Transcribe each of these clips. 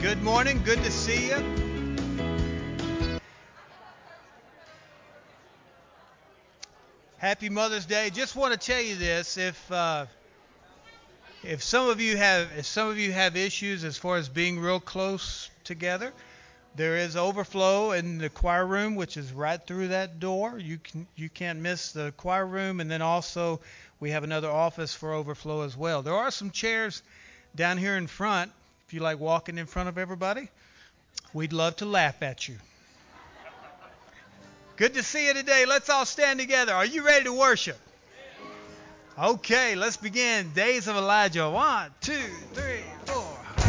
Good morning. Good to see you. Happy Mother's Day. Just want to tell you this: if some of you have issues as far as being real close together, there is overflow in the choir room, which is right through that door. You can't miss the choir room, and then also we have another office for overflow as well. There are some chairs down here in front. If you like walking in front of everybody, we'd love to laugh at you. Good to see you today. Let's all stand together. Are you ready to worship? Okay, let's begin. Days of Elijah. 1, 2, 3, 4.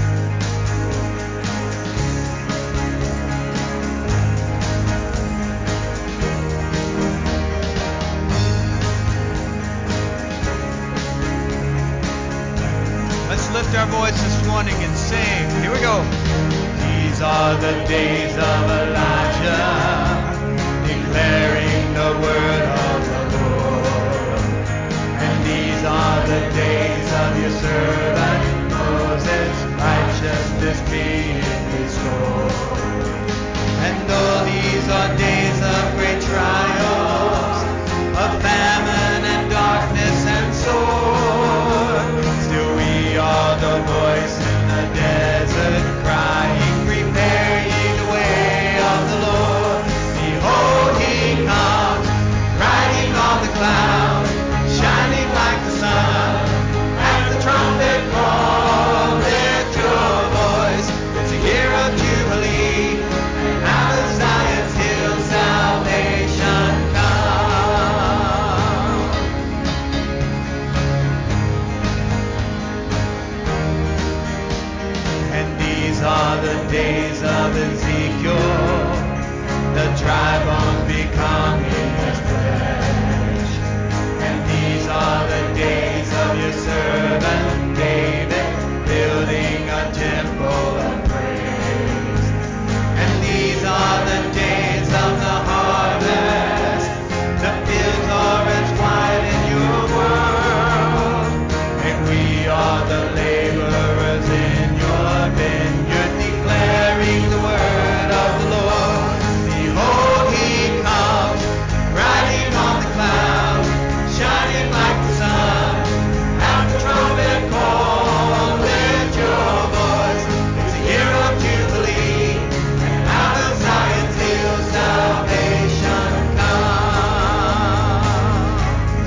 Let's lift our voice this morning and sing. Here we go. These are the days of Elijah, declaring the word of the Lord. And these are the days of your servant Moses, righteousness being restored. And though these are days of great trials, of famine and darkness and sword, still we are the voice in the desert crying, prepare ye the way of the Lord. Behold, he comes, riding on the clouds, shining like the sun. At the trumpet call, lift your voice. It's a year of jubilee, and out of Zion's hill salvation comes. And these are the days of Ezekiel, the dry bones becoming as flesh. And these are the days of your servant David, building a temple of praise. And these are the days of the harvest, the fields are as white in your world. And we are the laborers in your vineyard, declaring the word of the Lord. Behold, he comes, riding on the clouds, shining like the sun. At the trumpet call, lift your voice. It's a year of jubilee, and out of Zion's hill salvation comes.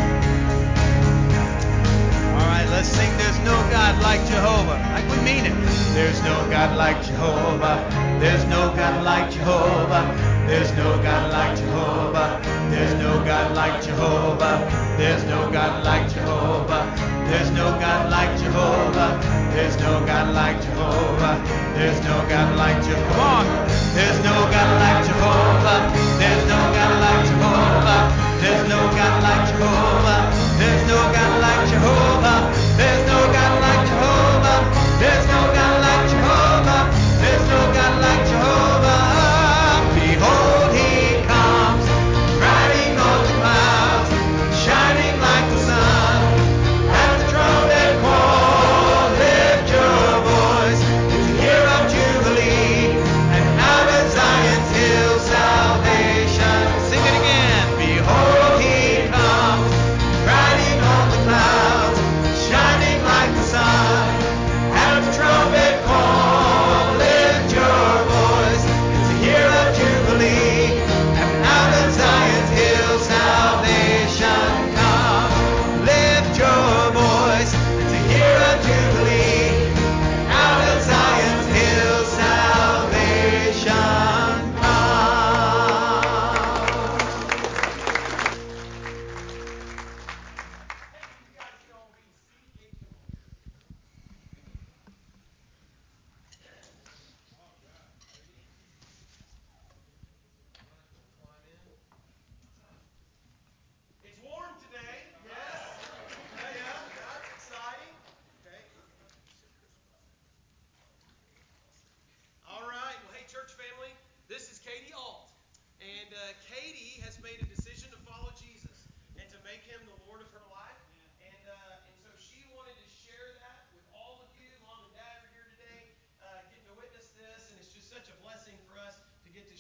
All right, let's sing There's No God Like Jehovah. Like we mean it. There's no God like Jehovah. There's no God like Jehovah. There's no God like Jehovah. There's no God like Jehovah. There's no God like Jehovah. There's no God like Jehovah. There's no God like Jehovah. There's no God like Jehovah. Come on. There's no God like Jehovah. There's no God like Jehovah. There's no God like Jehovah. There's no God like Jehovah. There's no God like Jehovah. There's no God like Jehovah. There's no God like Jehovah. Behold, he comes, riding on the clouds, shining like the sun. At the trumpet call, lift your voice. It's a year of jubilee, and out of Zion's hill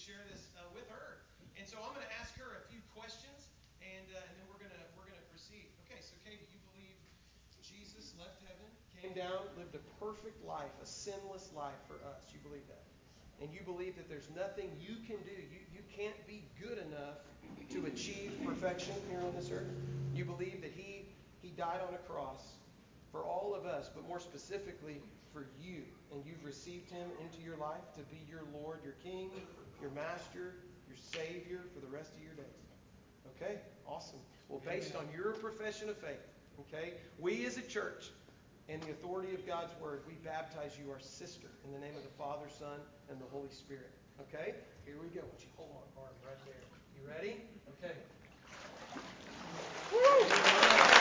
share this with her. And so I'm going to ask her a few questions, and then we're going to proceed. Okay, so Katie, you believe Jesus left heaven, came down, lived a perfect life, a sinless life for us. You believe that? And you believe that there's nothing you can do. You can't be good enough to achieve perfection here on this earth. You believe that He died on a cross for all of us, but more specifically for you. And you've received Him into your life to be your Lord, your King, your Master, your Savior for the rest of your days. Okay? Awesome. Well, based on your profession of faith, okay, we as a church, in the authority of God's Word, we baptize you, our sister, in the name of the Father, Son, and the Holy Spirit. Okay? Here we go. Would you hold my arm right there? You ready? Okay. Woo!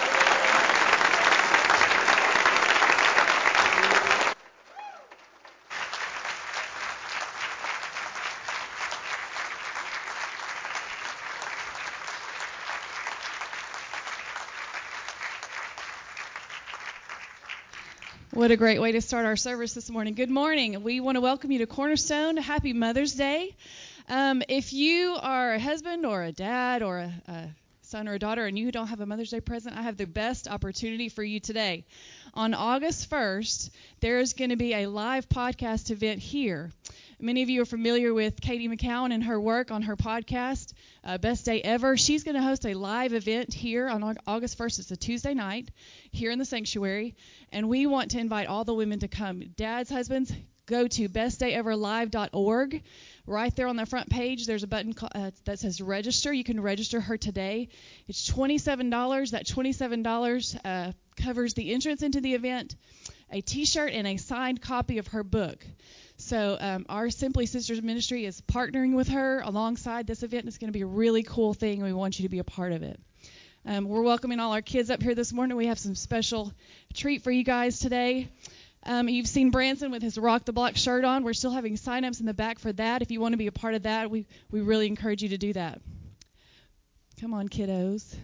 What a great way to start our service this morning. Good morning. We want to welcome you to Cornerstone. Happy Mother's Day. If you are a husband or a dad or a son or a daughter and you don't have a Mother's Day present, I have the best opportunity for you today. On August 1st, there is going to be a live podcast event here. Many of you are familiar with Katie McCowan and her work on her podcast, Best Day Ever. She's going to host a live event here on August 1st. It's a Tuesday night here in the sanctuary, and we want to invite all the women to come. Dads, husbands, go to bestdayeverlive.org. Right there on the front page, there's a button that says register. You can register her today. It's $27. That $27 covers the entrance into the event, a T-shirt, and a signed copy of her book. So our Simply Sisters ministry is partnering with her alongside this event. It's going to be a really cool thing, and we want you to be a part of it. We're welcoming all our kids up here this morning. We have some special treat for you guys today. You've seen Branson with his Rock the Block shirt on. We're still having sign-ups in the back for that. If you want to be a part of that, we really encourage you to do that. Come on, kiddos.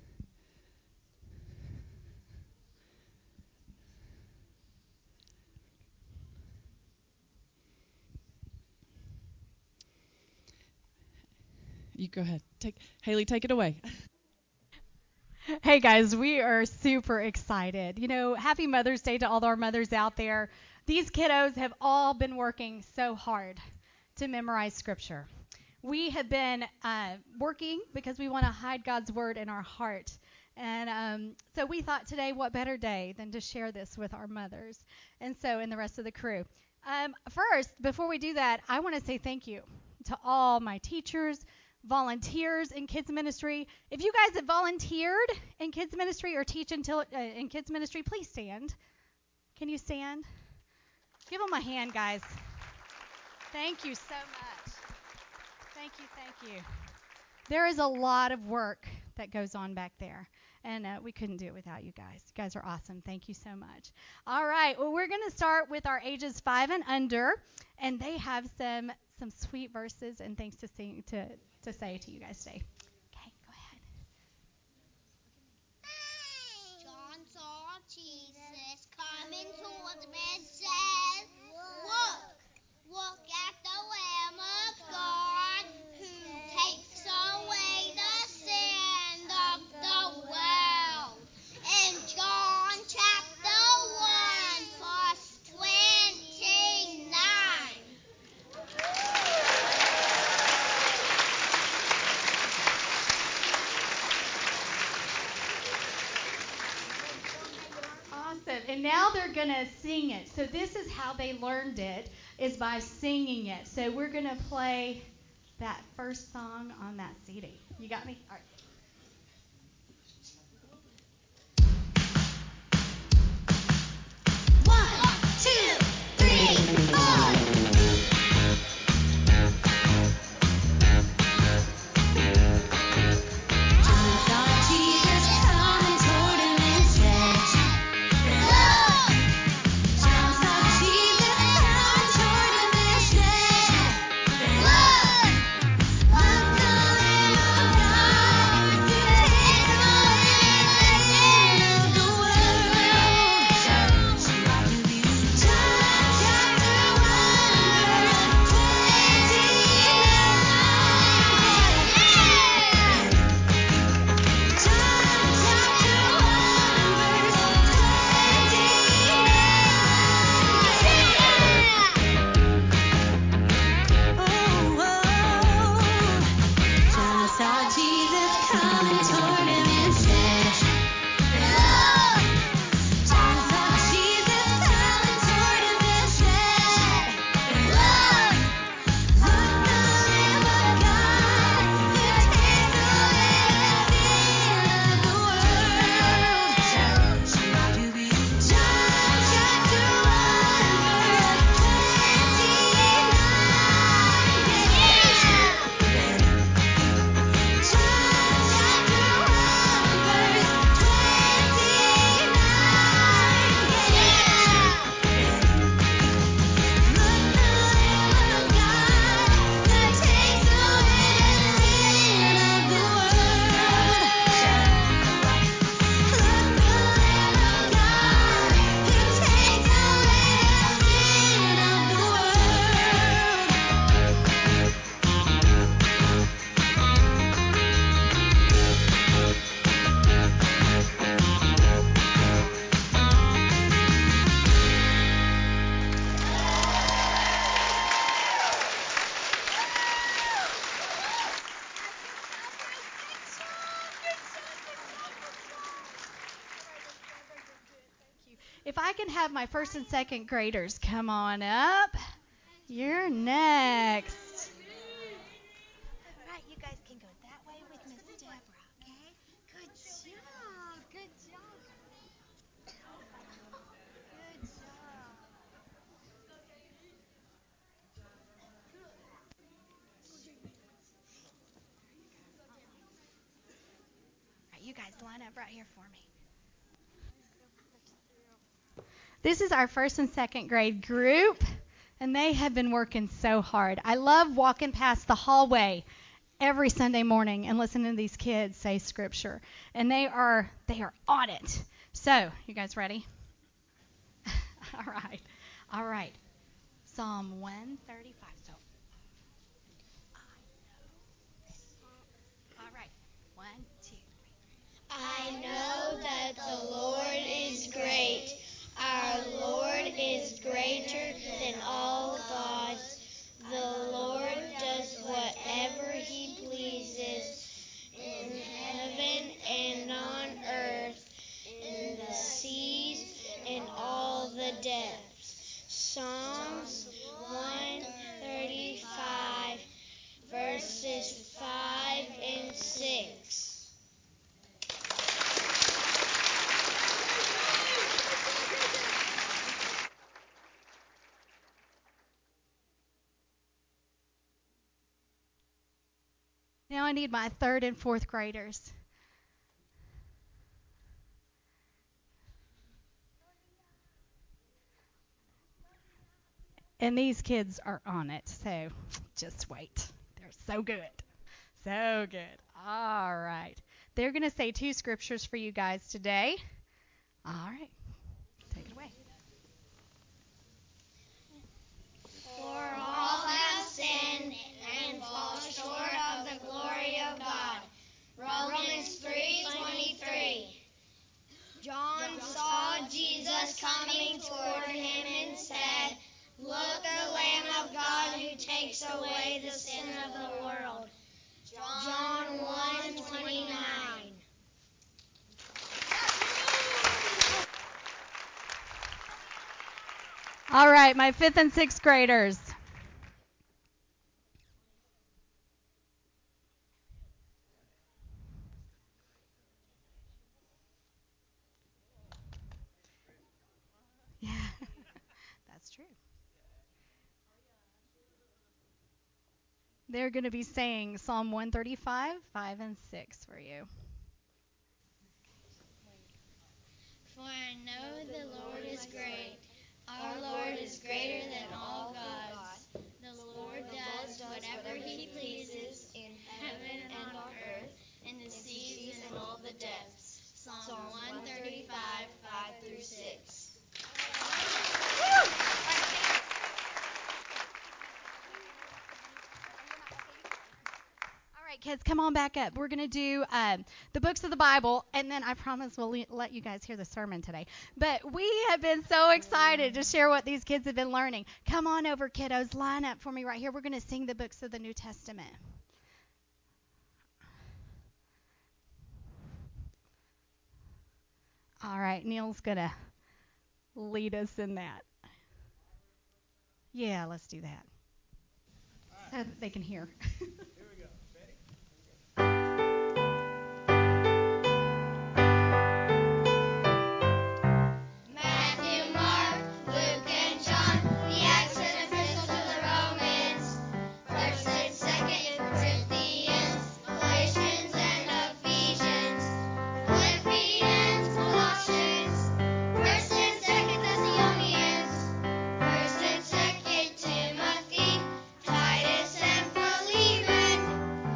You go ahead. Haley, take it away. Hey guys, we are super excited. Happy Mother's Day to all our mothers out there. These kiddos have all been working so hard to memorize Scripture. We have been working because we want to hide God's Word in our heart. And so we thought today, what better day than to share this with our mothers and the rest of the crew. First, before we do that, I want to say thank you to all my teachers, volunteers in kids ministry. If you guys have volunteered in kids ministry or teach in kids ministry, please stand. Can you stand? Give them a hand, guys. Thank you so much. Thank you. There is a lot of work that goes on back there, and we couldn't do it without you guys. You guys are awesome. Thank you so much. All right, well, we're going to start with our ages 5 and under, and they have some sweet verses and things to say to you guys today. Okay, go ahead. John saw Jesus coming towards him and said, Look at the Lamb of God who takes away the sin of the world. In John chapter 1, verse 29. Awesome. And now they're going to sing it. So this is how they learned it, is by singing it. So we're going to play that first song on that CD. You got me? All right. Look, the Lamb of God. If I can have my first and second graders come on up. You're next. All right, you guys can go that way with Miss Deborah, okay? Good job. Good job. Good job. All right, you guys line up right here for me. This is our first and second grade group, and they have been working so hard. I love walking past the hallway every Sunday morning and listening to these kids say scripture, and they are on it. So, you guys ready? All right. Psalm 135. So, all right. 1, 2, 3. I know that the Lord is great. Our Lord is greater than all gods. The Lord does whatever he pleases in heaven and on earth, in the seas and all the depths. Psalms 135, verses 5 and 6. Now I need my third and fourth graders. And these kids are on it, so just wait. They're so good. So good. All right. They're going to say 2 scriptures for you guys today. All right. Take it away. For all have sinned and fall short of the glory of God. Romans 3:23. John saw Jesus coming toward him and said, "Look, the Lamb of God who takes away the sin of the world." John 1:29. All right, my 5th and 6th graders. Yeah, that's true. They're going to be saying Psalm 135, 5 and 6 for you. For I know the Lord is great. Our Lord is greater than all gods. The Lord does whatever he pleases in heaven and on earth, in the seas and all the depths. Psalm 135, 5 through 6. All right, kids, come on back up. We're going to do the books of the Bible, and then I promise we'll let you guys hear the sermon today. But we have been so excited to share what these kids have been learning. Come on over, kiddos. Line up for me right here. We're going to sing the books of the New Testament. All right, Neil's going to lead us in that. Yeah, let's do that. So that they can hear. Matthew, Mark, Luke, and John, the Acts and Epistles to the Romans, 1st and 2nd Corinthians, Galatians and Ephesians, Philippians, Colossians, 1st and 2nd Thessalonians, 1st and 2nd Timothy, Titus and Philemon,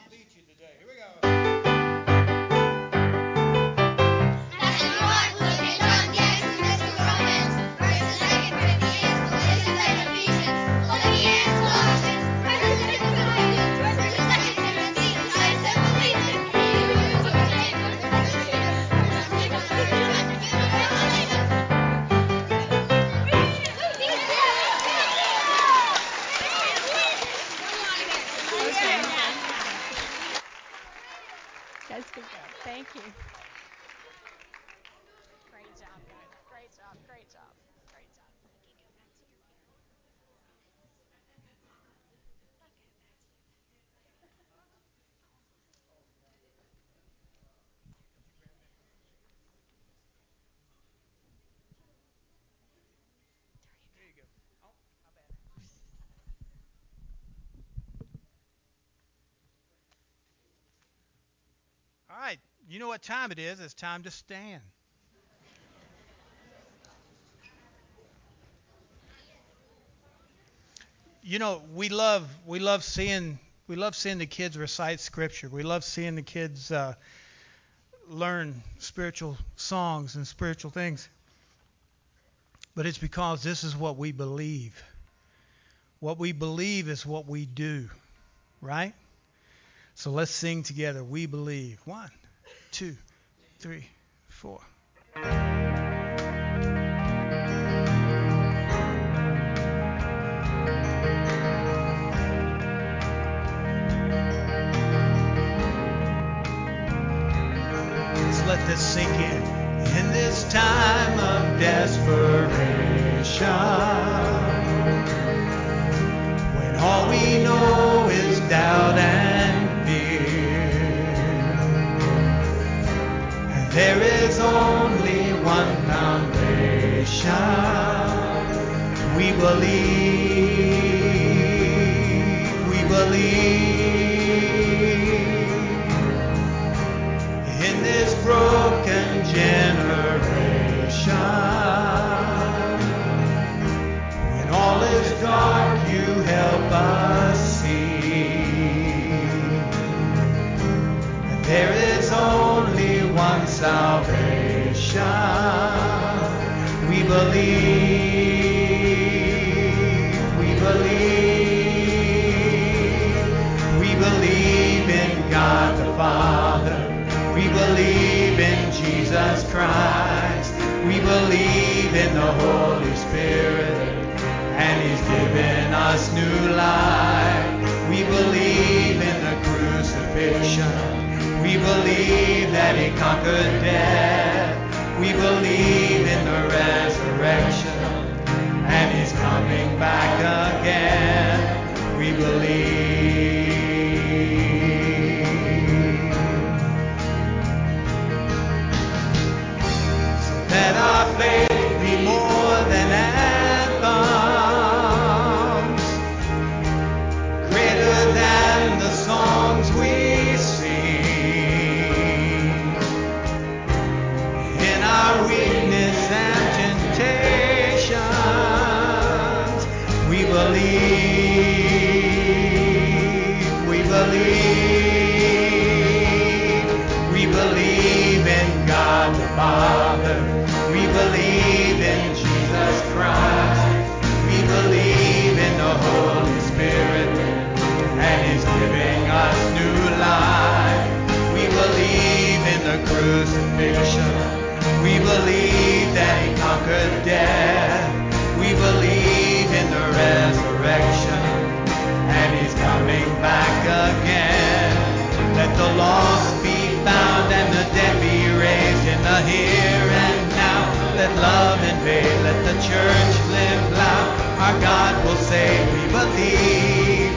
I'll beat you today. Here we go. Matthew, Mark, Luke, and John, the Acts, and Books of Romans, 1st and 2nd Corinthians, Galatians and Ephesians, Philippians, Colossians, 1st and 2nd Corinthians, 1st and 2nd Timothy, Titus and Philemon, Hebrews, James, 1st and 2nd Peter, 1st and 2nd John, Jude, and Revelation. Guys, good job. Thank you. Great job, guys. Great job. Great job. Great job. Here you go. Oh, how bad? All right. You know what time it is. It's time to stand. You know, we love seeing the kids recite scripture. We love seeing the kids learn spiritual songs and spiritual things. But it's because this is what we believe. What we believe is what we do, right? So let's sing together. We believe. 1, 2, 3, 4. Let this sink in. In this time of desperation, when all we know is doubt and fear, and there is only one foundation, we believe, we believe. In this broken generation, when all is dark, you help us see. And there is only one salvation. We believe, we believe, we believe in God the Father. We believe in Jesus Christ. We believe in the Holy Spirit, and He's given us new life. We believe in the crucifixion. We believe that He conquered death. We believe in the resurrection, and He's coming back again. We believe. Let our faith be more than anthems, greater than the songs we sing. In our weakness and temptations, we believe, we believe, we believe in God the Father. We believe in Jesus Christ. We believe in the Holy Spirit, and He's giving us new life. We believe in the crucifixion. We believe that He conquered death. We believe in the resurrection, and He's coming back again. Let the lost be found and the dead be raised in the here and now. Let love invade, let the church live loud. Our God will save, we believe,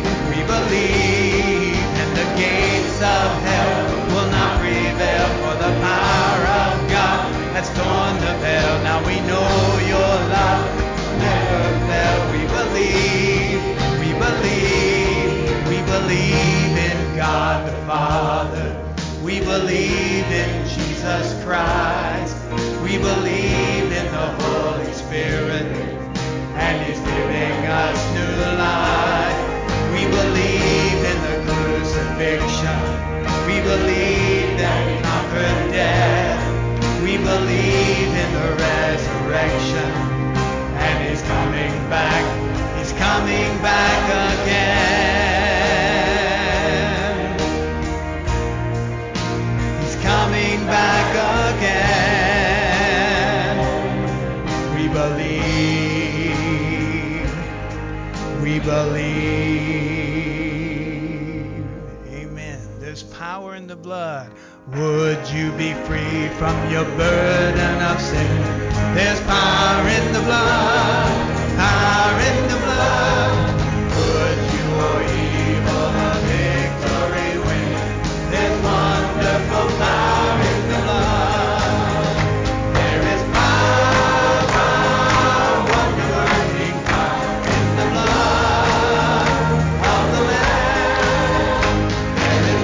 and the gates of hell will not prevail, for the power of God has torn the veil. Now we know your love never fell. We believe, we believe, we believe in God the Father. We believe in Jesus Christ. We believe in the Holy Spirit, and He's giving us new life. We believe in the crucifixion. believe in the resurrection, and He's coming back. He's coming back again. He's coming back again. We believe. We believe. Amen. There's power in the blood. Would you be free from your burden of sin? There's power in the blood. Power in the blood. Would you, O evil, a victory win? There's wonderful power in the blood. There is power, wonder-working power in the blood of the Lamb. There is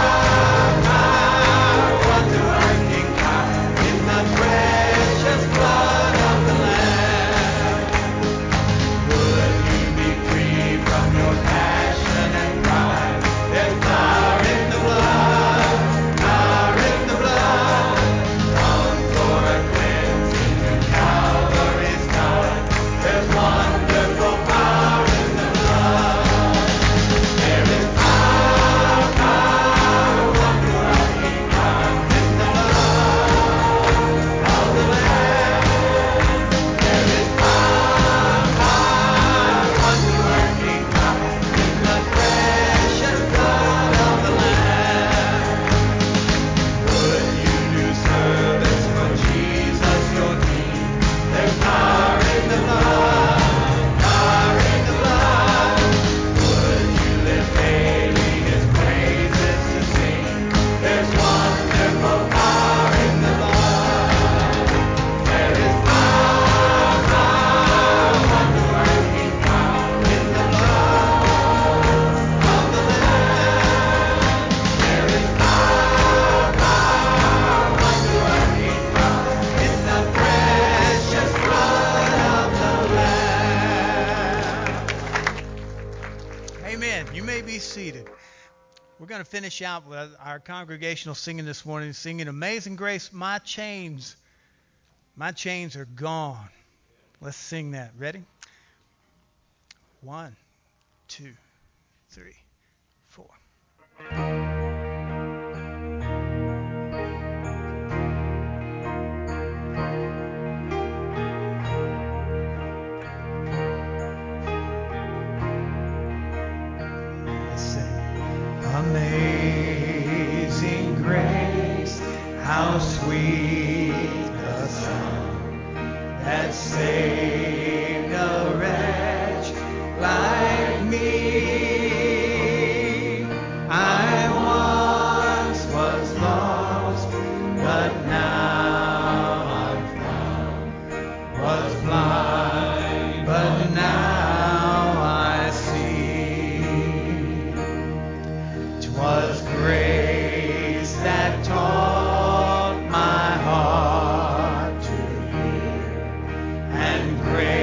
power, wonder-working power in the precious blood of the Lamb. Would you be free from your passion and pride? There's power in the blood, power in the blood. Come for a cleansing to Calvary's side. There's wonderful power in the blood. There is power, wonder-working power in the blood of the Lamb. There is power, wonder-working power in the precious blood of the Lamb. Would you do service for Jesus your King? There's power in the blood, power in the blood. Would you live daily His praises to sing? There's wonderful power in the blood. There is power, wonder-working power in the blood of the Lamb. There is power, wonder-working power in the precious blood of the Lamb. Amen. You may be seated. We're going to finish out with our congregational singing this morning, singing Amazing Grace, My chains are gone. Let's sing that. Ready? 1, 2, 3, 4. Let's sing. Amazing grace, how sweet the sound that saved a wretch like me. I once was lost, but now I'm found. Was blind, but now I see. 'Twas grace that taught my heart to hear, and grace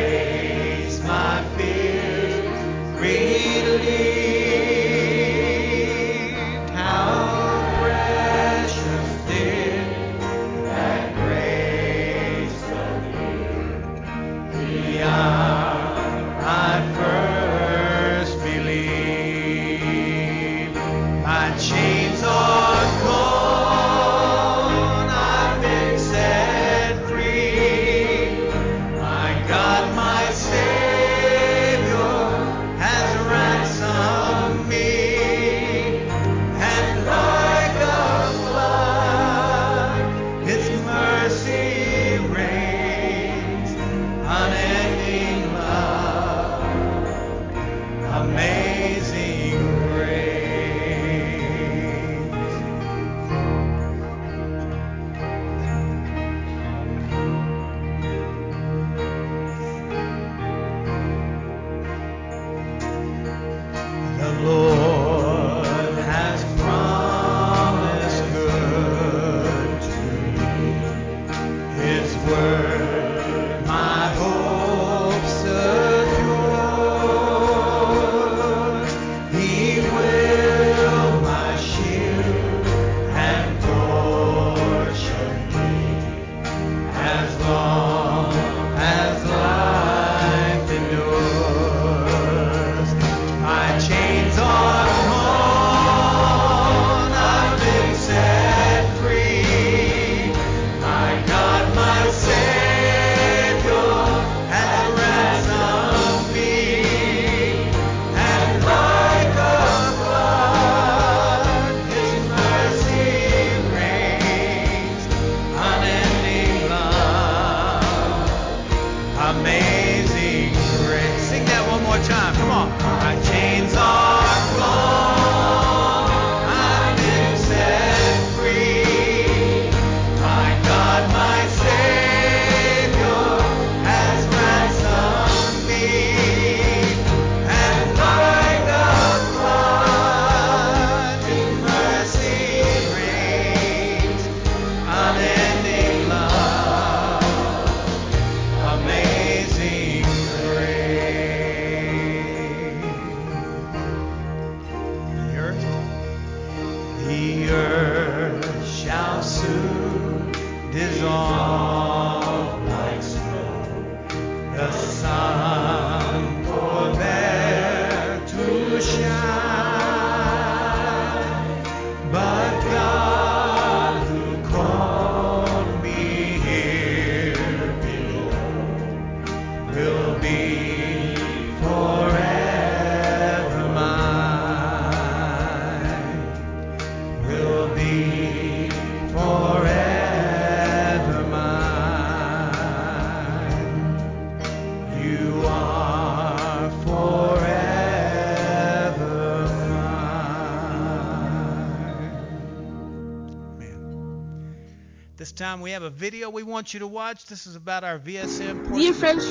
This time we have a video we want you to watch. This is about our VSM Portugal. Dear friends,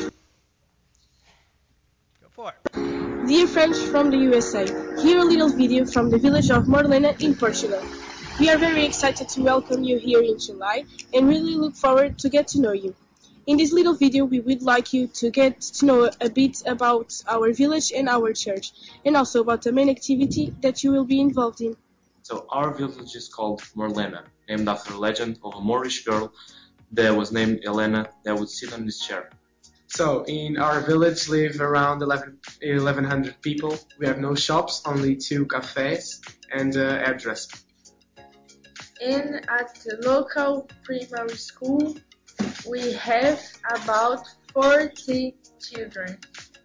Go for it. dear friends from the USA, here a little video from the village of Morlena in Portugal. We are very excited to welcome you here in July and really look forward to get to know you. In this little video, we would like you to get to know a bit about our village and our church, and also about the main activity that you will be involved in. So our village is called Morlena, named after the legend of a Moorish girl that was named Elena that would sit on this chair. So in our village live around 1,100 people. We have no shops, only 2 cafes and hairdresser. And at the local primary school, we have about 40 children.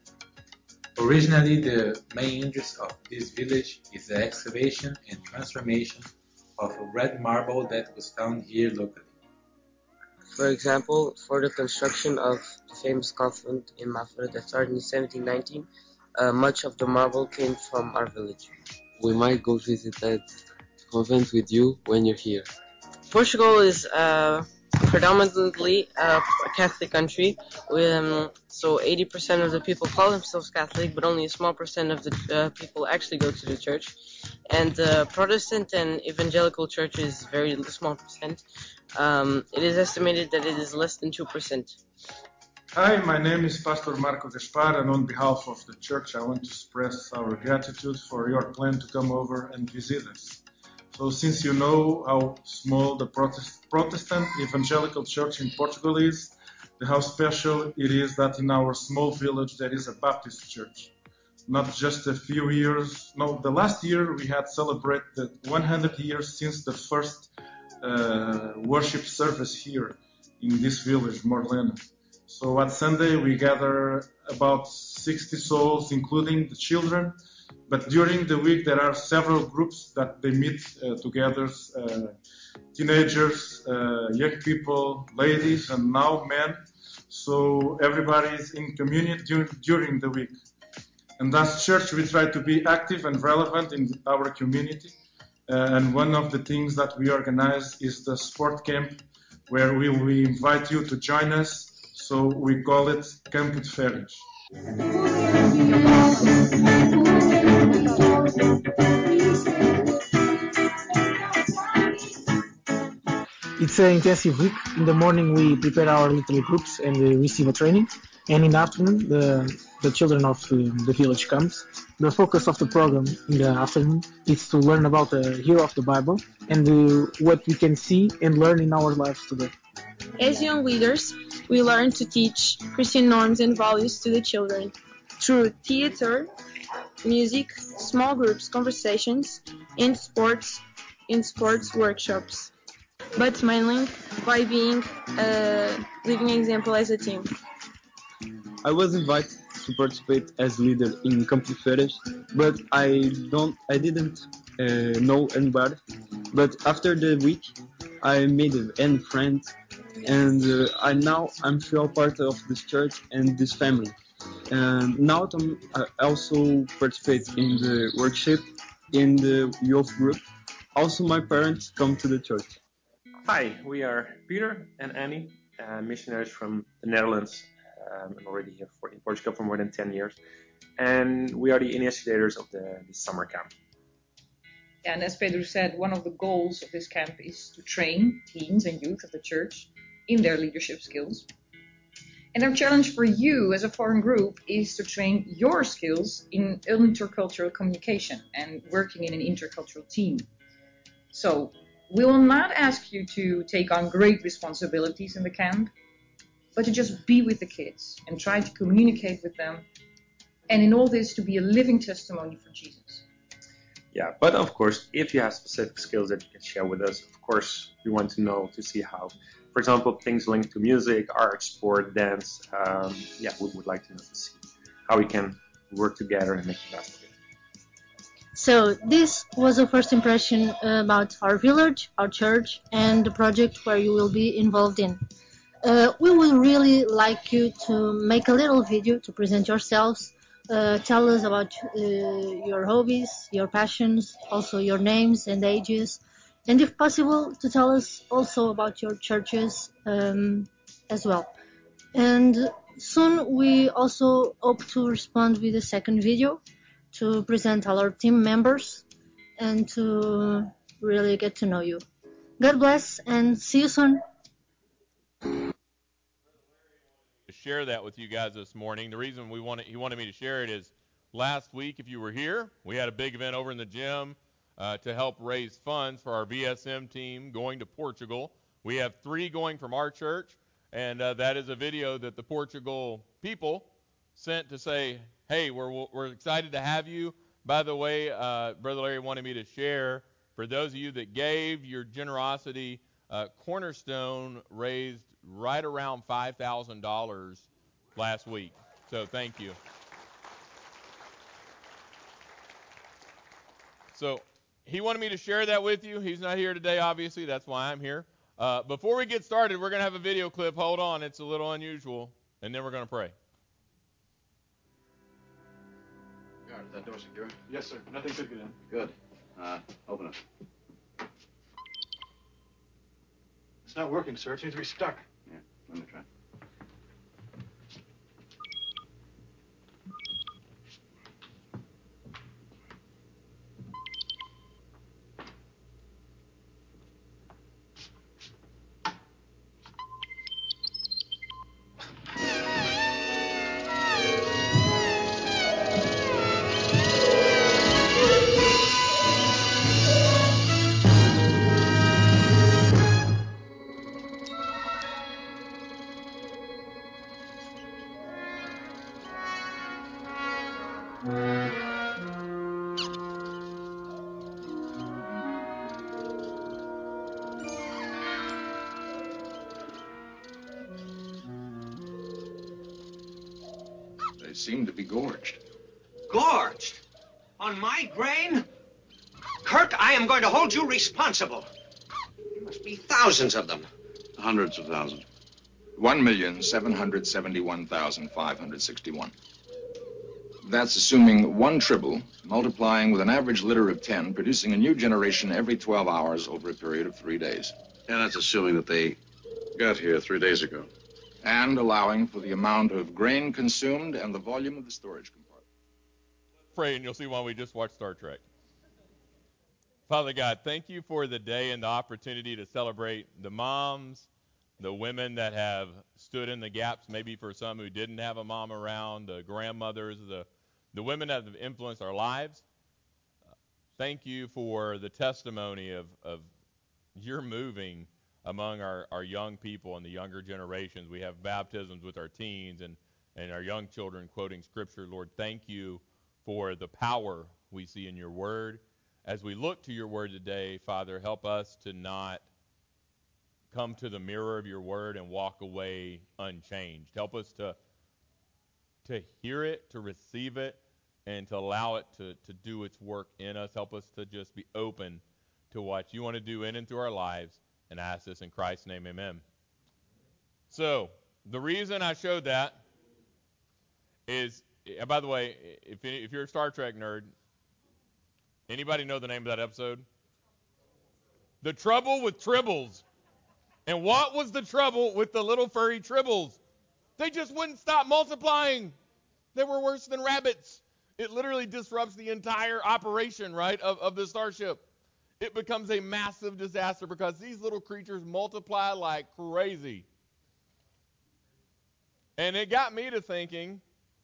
Originally, the main interest of this village is the excavation and transformation of a red marble that was found here locally. For example, for the construction of the famous convent in Mafra that started in 1719, much of the marble came from our village. We might go visit that convent with you when you're here. Portugal is predominantly a Catholic country, so 80% of the people call themselves Catholic, but only a small percent of the people actually go to the church. And Protestant and Evangelical church is very small percent. It is estimated that it is less than 2%. Hi, my name is Pastor Marco Gaspar, and on behalf of the church, I want to express our gratitude for your plan to come over and visit us. So since you know how small the Protestant Evangelical Church in Portugal is, how special it is that in our small village there is a Baptist church. Not just a few years, no, the last year we had celebrated 100 years since the first worship service here in this village, Morlena. So at Sunday we gather about 60 souls, including the children. But during the week there are several groups that they meet together, teenagers, young people, ladies, and now men. So everybody is in community during the week. And as church we try to be active and relevant in our community. And one of the things that we organize is the sport camp, where we invite you to join us. So we call it Campo de Férias. It's an intensive week. In the morning we prepare our little groups and receive a training, and in the afternoon the children of the village comes. The focus of the program in the afternoon is to learn about the hero of the Bible and what we can see and learn in our lives today. As young leaders, we learn to teach Christian norms and values to the children through theater, music, small groups, conversations, and sports workshops, but mainly by being a living example as a team. I was invited to participate as leader in Campo de Férias, but I didn't know anybody. But after the week, I made any friends, and I'm still part of this church and this family. And now I also participate in the workshop in the youth group. Also, my parents come to the church. Hi, we are Peter and Annie, missionaries from the Netherlands, and already here in Portugal for more than 10 years. And we are the initiators of the summer camp. And as Pedro said, one of the goals of this camp is to train teens and youth of the church in their leadership skills. And our challenge for you as a foreign group is to train your skills in intercultural communication and working in an intercultural team. So we will not ask you to take on great responsibilities in the camp, but to just be with the kids and try to communicate with them. And in all this, to be a living testimony for Jesus. Yeah, but of course, if you have specific skills that you can share with us, of course, we want to know to see how, for example, things linked to music, art, sport, dance, we would like to know to see how we can work together and make the best of it. So this was the first impression about our village, our church, and the project where you will be involved in. We would really like you to make a little video to present yourselves. Tell us about your hobbies, your passions, also your names and ages, and if possible, to tell us also about your churches as well. And soon we also hope to respond with a second video to present all our team members and to really get to know you. God bless and see you soon. To share that with you guys this morning. The reason he wanted me to share it is last week, if you were here, we had a big event over in the gym to help raise funds for our VSM team going to Portugal. We have 3 going from our church, and that is a video that the Portugal people sent to say, hey, we're excited to have you. By the way, Brother Larry wanted me to share, for those of you that gave your generosity, Cornerstone raised right around $5,000 last week. So thank you. So he wanted me to share that with you. He's not here today, obviously. That's why I'm here. Before we get started, we're going to have a video clip. Hold on. It's a little unusual. And then we're going to pray. Guard, is that door secure? Yes, sir. Nothing should get in. Good. Open it. It's not working, sir. It seems to be stuck. Yeah, let me try. They seem to be gorged. Gorged? On my grain? Kirk, I am going to hold you responsible. There must be thousands of them. Hundreds of thousands. 1,771,561. That's assuming 1 tribble, multiplying with an average litter of 10, producing a new generation every 12 hours over a period of 3 days. And that's assuming that they got here 3 days ago. And allowing for the amount of grain consumed and the volume of the storage compartment. Pray, and you'll see why we just watched Star Trek. Father God, thank you for the day and the opportunity to celebrate the moms, the women that have stood in the gaps, maybe for some who didn't have a mom around, the grandmothers, the women that have influenced our lives. Thank you for the testimony of your moving among our young people and the younger generations. We have baptisms with our teens and our young children quoting Scripture. Lord, thank you for the power we see in your word. As we look to your word today, Father, help us to not come to the mirror of your word and walk away unchanged. Help us to hear it, to receive it, and to allow it to do its work in us. Help us to just be open to what you want to do in and through our lives. And I ask this in Christ's name, amen. So, the reason I showed that is, by the way, if you're a Star Trek nerd, anybody know the name of that episode? The Trouble with Tribbles. And what was the trouble with the little furry tribbles? They just wouldn't stop multiplying. They were worse than rabbits. It literally disrupts the entire operation, right, of the starship. It becomes a massive disaster because these little creatures multiply like crazy. And it got me to thinking,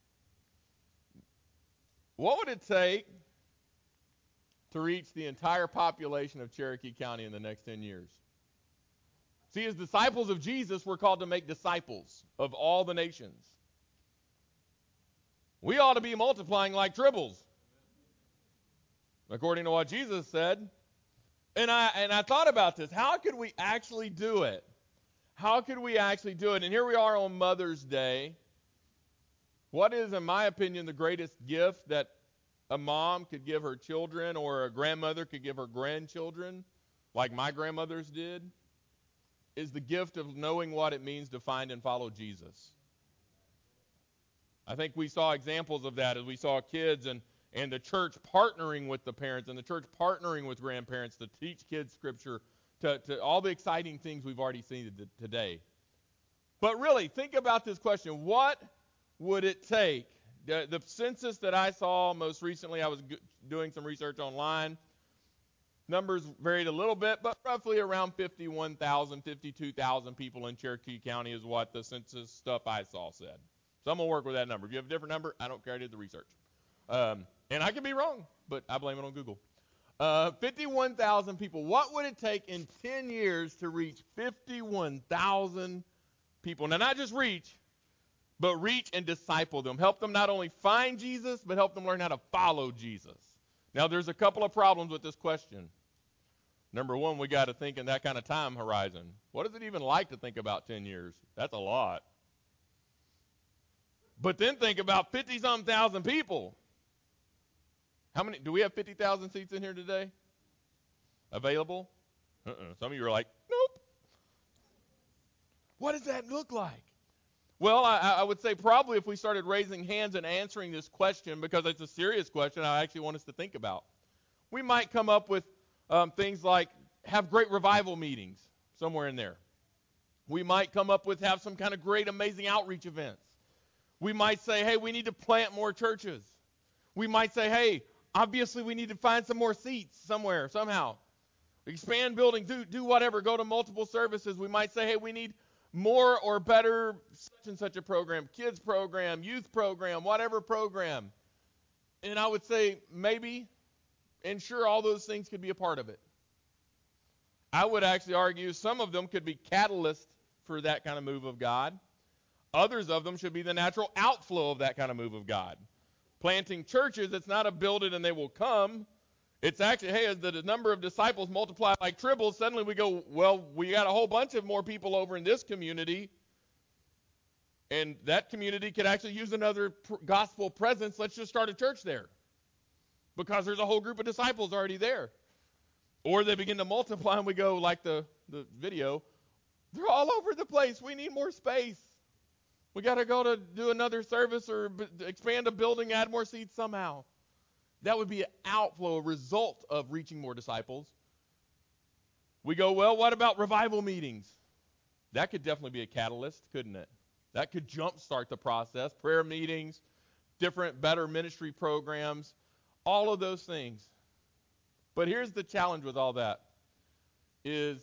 what would it take to reach the entire population of Cherokee County in the next 10 years? See, as disciples of Jesus, we're called to make disciples of all the nations. We ought to be multiplying like tribbles, according to what Jesus said. And I thought about this. How could we actually do it? How could we actually do it? And here we are on Mother's Day. What is, in my opinion, the greatest gift that a mom could give her children or a grandmother could give her grandchildren, like my grandmothers did, is the gift of knowing what it means to find and follow Jesus. I think we saw examples of that as we saw kids and and the church partnering with the parents and the church partnering with grandparents to teach kids Scripture, to all the exciting things we've already seen today. But really, think about this question. What would it take? The census that I saw most recently, I was doing some research online. Numbers varied a little bit, but roughly around 51,000, 52,000 people in Cherokee County is what the census stuff I saw said. So I'm going to work with that number. If you have a different number, I don't care. I did the research. And I could be wrong, but I blame it on Google. 51,000 people. What would it take in 10 years to reach 51,000 people? Now, not just reach, but reach and disciple them. Help them not only find Jesus, but help them learn how to follow Jesus. Now, there's a couple of problems with this question. Number one, we got to think in that kind of time horizon. What is it even like to think about 10 years? That's a lot. But then think about 50-some thousand people. How many? Do we have 50,000 seats in here today? Available? Some of you are like, nope. What does that look like? Well, I would say probably if we started raising hands and answering this question, because it's a serious question I actually want us to think about, we might come up with things like have great revival meetings somewhere in there. We might come up with have some kind of great, amazing outreach events. We might say, hey, we need to plant more churches. We might say, hey, obviously we need to find some more seats somewhere, somehow. Expand buildings, do whatever, go to multiple services. We might say, hey, we need more or better such and such a program, kids program, youth program, whatever program. And I would say maybe, and sure, all those things could be a part of it. I would actually argue some of them could be catalysts for that kind of move of God. Others of them should be the natural outflow of that kind of move of God. Planting churches, it's not a build it and they will come. It's actually, hey, as the number of disciples multiply like tribbles, suddenly we go, well, we got a whole bunch of more people over in this community, and that community could actually use another gospel presence. Let's just start a church there because there's a whole group of disciples already there. Or they begin to multiply and we go, like the video, they're all over the place. We need more space. We got to go to do another service or expand a building, add more seats somehow. That would be an outflow, a result of reaching more disciples. We go, well, what about revival meetings? That could definitely be a catalyst, couldn't it? That could jumpstart the process. Prayer meetings, different, better ministry programs, all of those things. But here's the challenge with all that, is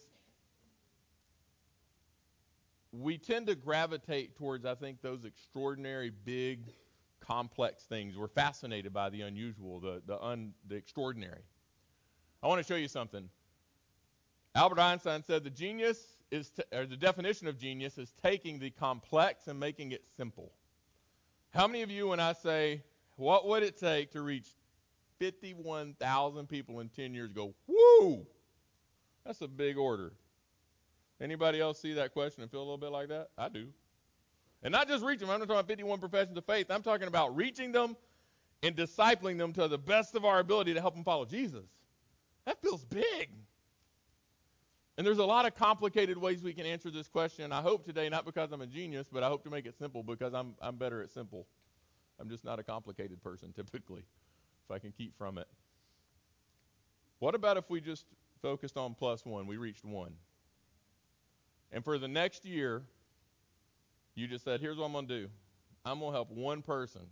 we tend to gravitate towards, I think, those extraordinary, big, complex things. We're fascinated by the unusual, the extraordinary. I want to show you something. Albert Einstein said the definition of genius is taking the complex and making it simple. How many of you, when I say, what would it take to reach 51,000 people in 10 years, go, whoo, that's a big order? Anybody else see that question and feel a little bit like that? I do. And not just reaching them. I'm not talking about 51 professions of faith. I'm talking about reaching them and discipling them to the best of our ability to help them follow Jesus. That feels big. And there's a lot of complicated ways we can answer this question. I hope today, not because I'm a genius, but I hope to make it simple because I'm better at simple. I'm just not a complicated person typically, if I can keep from it. What about if we just focused on +1? We reached 1. And for the next year, you just said, here's what I'm going to do. I'm going to help one person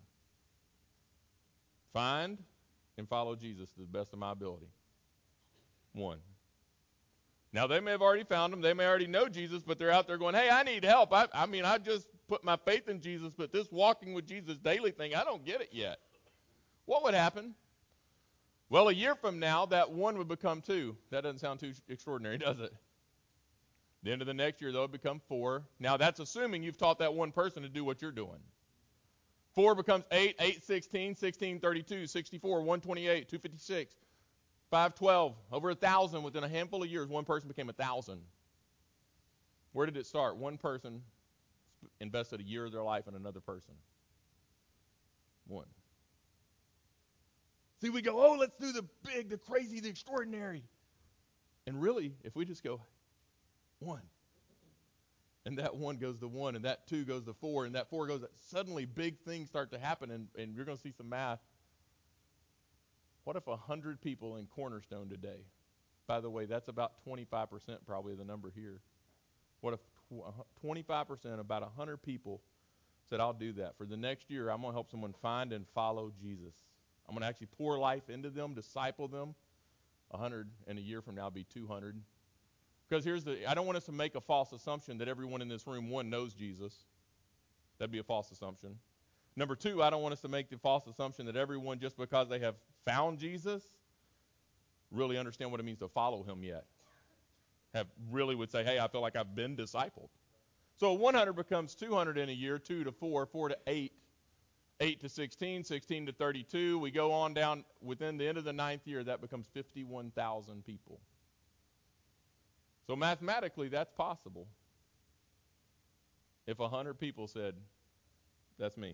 find and follow Jesus to the best of my ability. 1. Now, they may have already found him. They may already know Jesus, but they're out there going, hey, I need help. I just put my faith in Jesus, but this walking with Jesus daily thing, I don't get it yet. What would happen? Well, a year from now, that 1 would become 2. That doesn't sound too extraordinary, does it? The end of the next year, though, it become 4. Now, that's assuming you've taught that one person to do what you're doing. 4 becomes 8, 8, 16, 16, 32, 64, 128, 256, 512. Over 1,000 within a handful of years, one person became 1,000. Where did it start? One person invested a year of their life in another person. 1. See, we go, oh, let's do the big, the crazy, the extraordinary. And really, if we just go, 1. And that 1 goes to 1, and that 2 goes to 4, and that 4 goes to, suddenly big things start to happen, and you're going to see some math. What if 100 people in Cornerstone today, by the way, that's about 25% probably of the number here. What if 25%, about 100 people said, I'll do that. For the next year, I'm going to help someone find and follow Jesus. I'm going to actually pour life into them, disciple them. 100, and a year from now will be 200. Because I don't want us to make a false assumption that everyone in this room, one, knows Jesus. That'd be a false assumption. Number two, I don't want us to make the false assumption that everyone, just because they have found Jesus, really understand what it means to follow him yet. Really would say, hey, I feel like I've been discipled. So 100 becomes 200 in a year, 2 to 4, 4 to 8, 8 to 16, 16 to 32. We go on down within the end of the 9th year, that becomes 51,000 people. So mathematically, that's possible. If 100 people said, that's me.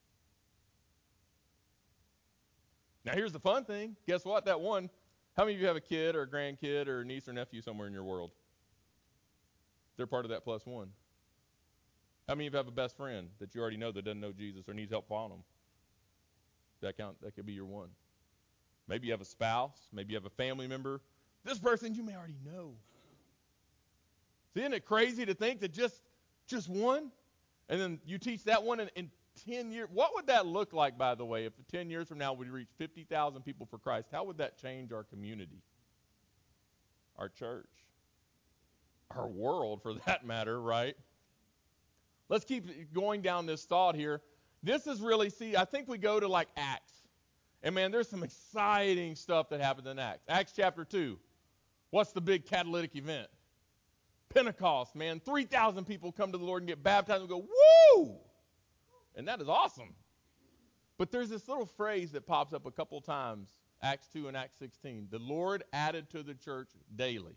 Now here's the fun thing. Guess what? That one, how many of you have a kid or a grandkid or a niece or nephew somewhere in your world? They're part of that plus one. How many of you have a best friend that you already know that doesn't know Jesus or needs help following him? That could be your one. Maybe you have a spouse. Maybe you have a family member. This person you may already know. See, isn't it crazy to think that just one? And then you teach that one in 10 years. What would that look like, by the way, if 10 years from now we reach 50,000 people for Christ? How would that change our community, our church, our world for that matter, right? Let's keep going down this thought here. This is really, I think we go to like Acts. And man, there's some exciting stuff that happens in Acts. Acts chapter 2. What's the big catalytic event? Pentecost, man. 3,000 people come to the Lord and get baptized and go, woo! And that is awesome. But there's this little phrase that pops up a couple times, Acts 2 and Acts 16. The Lord added to the church daily.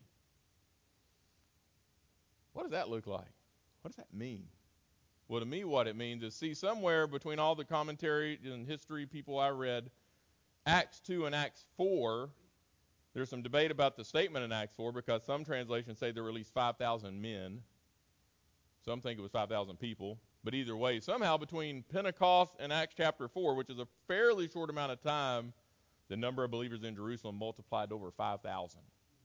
What does that look like? What does that mean? Well, to me, what it means is, somewhere between all the commentary and history people I read, Acts 2 and Acts 4, there's some debate about the statement in Acts 4 because some translations say there were at least 5,000 men. Some think it was 5,000 people. But either way, somehow between Pentecost and Acts chapter 4, which is a fairly short amount of time, the number of believers in Jerusalem multiplied over 5,000.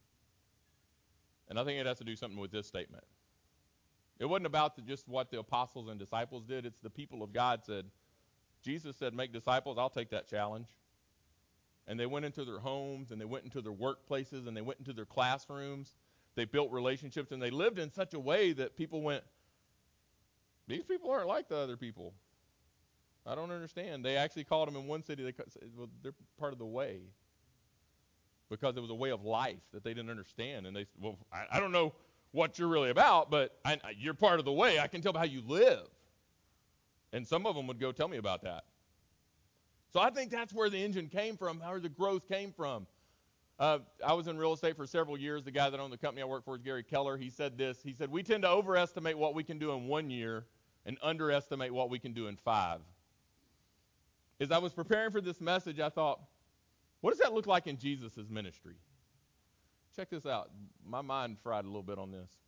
And I think it has to do something with this statement. It wasn't about just what the apostles and disciples did. It's the people of God said, Jesus said, make disciples. I'll take that challenge. And they went into their homes, and they went into their workplaces, and they went into their classrooms. They built relationships, and they lived in such a way that people went, these people aren't like the other people. I don't understand. They actually called them in one city, they're part of the way. Because it was a way of life that they didn't understand. And they said, well, I don't know what you're really about, but you're part of the way. I can tell by how you live. And some of them would go tell me about that. So I think that's where the engine came from, where the growth came from. I was in real estate for several years. The guy that owned the company I work for is Gary Keller. He said this. He said, we tend to overestimate what we can do in 1 year and underestimate what we can do in 5. As I was preparing for this message, I thought, what does that look like in Jesus' ministry? Check this out. My mind fried a little bit on this.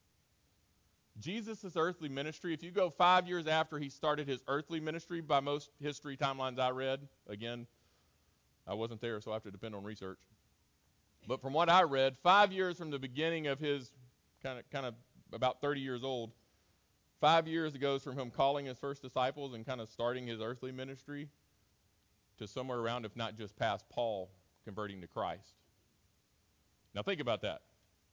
Jesus' earthly ministry, if you go 5 years after he started his earthly ministry, by most history timelines I read, again, I wasn't there, so I have to depend on research. But from what I read, 5 years from the beginning of his kind of about 30 years old, 5 years goes from him calling his first disciples and kind of starting his earthly ministry to somewhere around, if not just past Paul converting to Christ. Now think about that.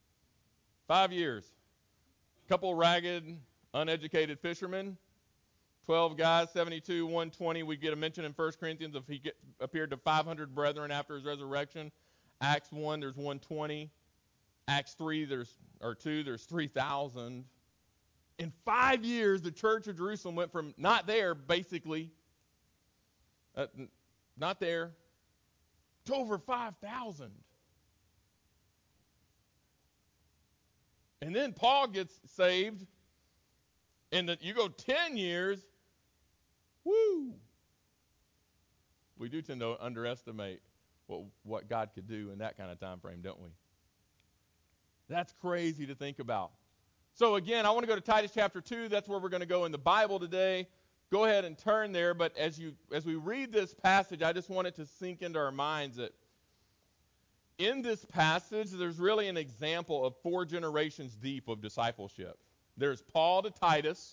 5 years. Couple ragged, uneducated fishermen. 12 guys, 72, 120. We get a mention in 1 Corinthians of he appeared to 500 brethren after his resurrection. Acts 1, there's 120. Acts 3, there's 3,000. In 5 years, the church of Jerusalem went from not there, basically, not there, to over 5,000. And then Paul gets saved, and you go 10 years, woo! We do tend to underestimate what God could do in that kind of time frame, don't we? That's crazy to think about. So again, I want to go to Titus chapter 2. That's where we're going to go in the Bible today. Go ahead and turn there, but as we read this passage, I just want it to sink into our minds that in this passage, there's really an example of 4 generations deep of discipleship. There's Paul to Titus.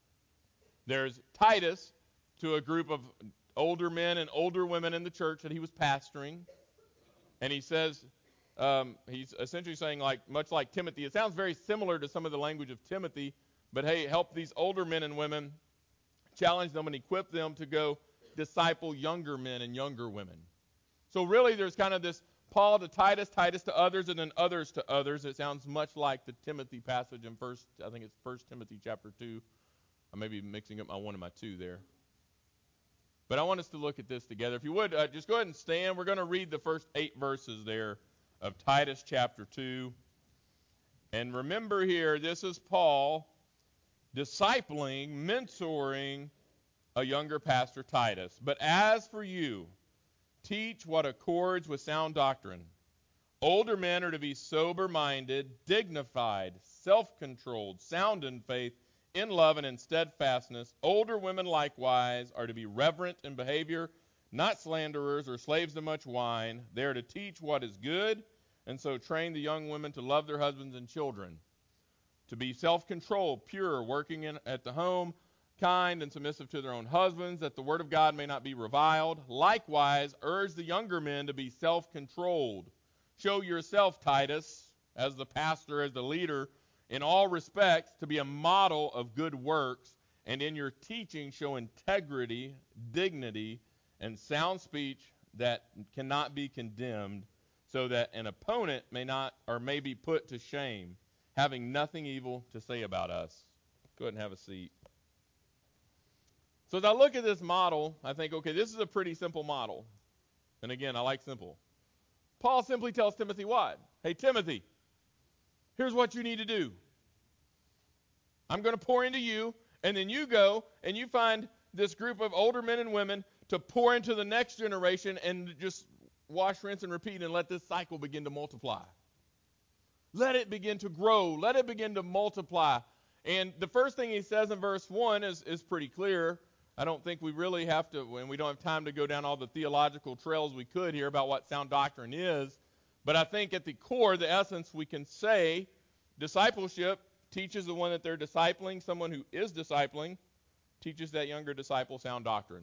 There's Titus to a group of older men and older women in the church that he was pastoring. And he says, he's essentially saying, much like Timothy, it sounds very similar to some of the language of Timothy, but hey, help these older men and women, challenge them and equip them to go disciple younger men and younger women. So really there's kind of this Paul to Titus, Titus to others, and then others to others. It sounds much like the Timothy passage in I think it's 1 Timothy chapter 2. I may be mixing up my 1 and my 2 there. But I want us to look at this together. If you would, just go ahead and stand. We're going to read the first 8 verses there of Titus chapter 2. And remember here, this is Paul discipling, mentoring a younger pastor, Titus. But as for you, teach what accords with sound doctrine. Older men are to be sober-minded, dignified, self-controlled, sound in faith, in love and in steadfastness. Older women likewise are to be reverent in behavior, not slanderers or slaves to much wine. They are to teach what is good, and so train the young women to love their husbands and children, to be self-controlled, pure, working at the home, kind and submissive to their own husbands, that the word of God may not be reviled. Likewise, urge the younger men to be self-controlled. Show yourself, Titus, as the pastor, as the leader, in all respects, to be a model of good works, and in your teaching show integrity, dignity, and sound speech that cannot be condemned, so that an opponent may be put to shame, having nothing evil to say about us. Go ahead and have a seat. So as I look at this model, I think, okay, this is a pretty simple model. And again, I like simple. Paul simply tells Timothy what? Hey, Timothy, here's what you need to do. I'm going to pour into you, and then you go and you find this group of older men and women to pour into the next generation and just wash, rinse, and repeat and let this cycle begin to multiply. Let it begin to grow. Let it begin to multiply. And the first thing he says in verse 1 is pretty clear. I don't think we really have to, and we don't have time to go down all the theological trails we could here about what sound doctrine is. But I think at the core, the essence, we can say discipleship teaches the one that they're discipling, someone who is discipling, teaches that younger disciple sound doctrine.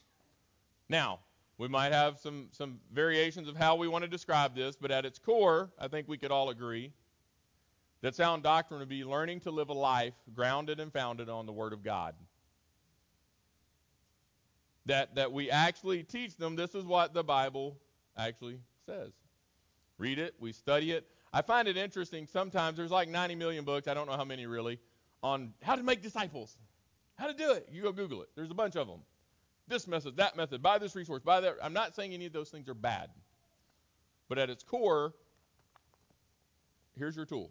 Now, we might have some variations of how we want to describe this, but at its core, I think we could all agree that sound doctrine would be learning to live a life grounded and founded on the Word of God. That we actually teach them this is what the Bible actually says. Read it, we study it. I find it interesting, sometimes there's like 90 million books, I don't know how many really, on how to make disciples, how to do it. You go Google it. There's a bunch of them. This method, that method, buy this resource, buy that. I'm not saying any of those things are bad. But at its core, here's your tool.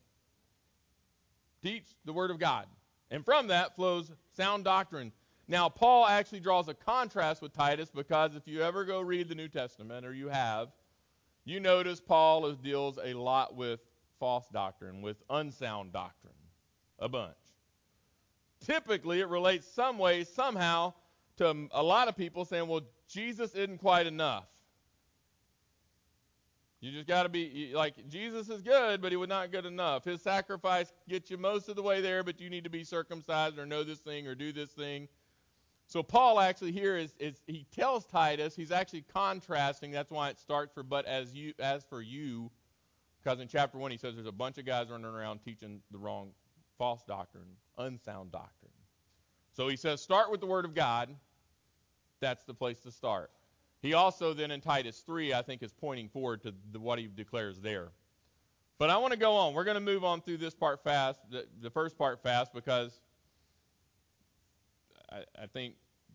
Teach the Word of God. And from that flows sound doctrine. Now, Paul actually draws a contrast with Titus because if you ever go read the New Testament, or you have, you notice Paul deals a lot with false doctrine, with unsound doctrine, a bunch. Typically, it relates some way, somehow, to a lot of people saying, well, Jesus isn't quite enough. You just got to be, like, Jesus is good, but he was not good enough. His sacrifice gets you most of the way there, but you need to be circumcised or know this thing or do this thing. So Paul actually here is he tells Titus, he's actually contrasting. That's why it starts for but as for you, because in chapter 1 he says there's a bunch of guys running around teaching the wrong, false doctrine, unsound doctrine. So he says start with the Word of God. That's the place to start. He also then in Titus 3, I think, is pointing forward to what he declares there. But I want to go on. We're going to move on through this part fast, the first part fast, because I think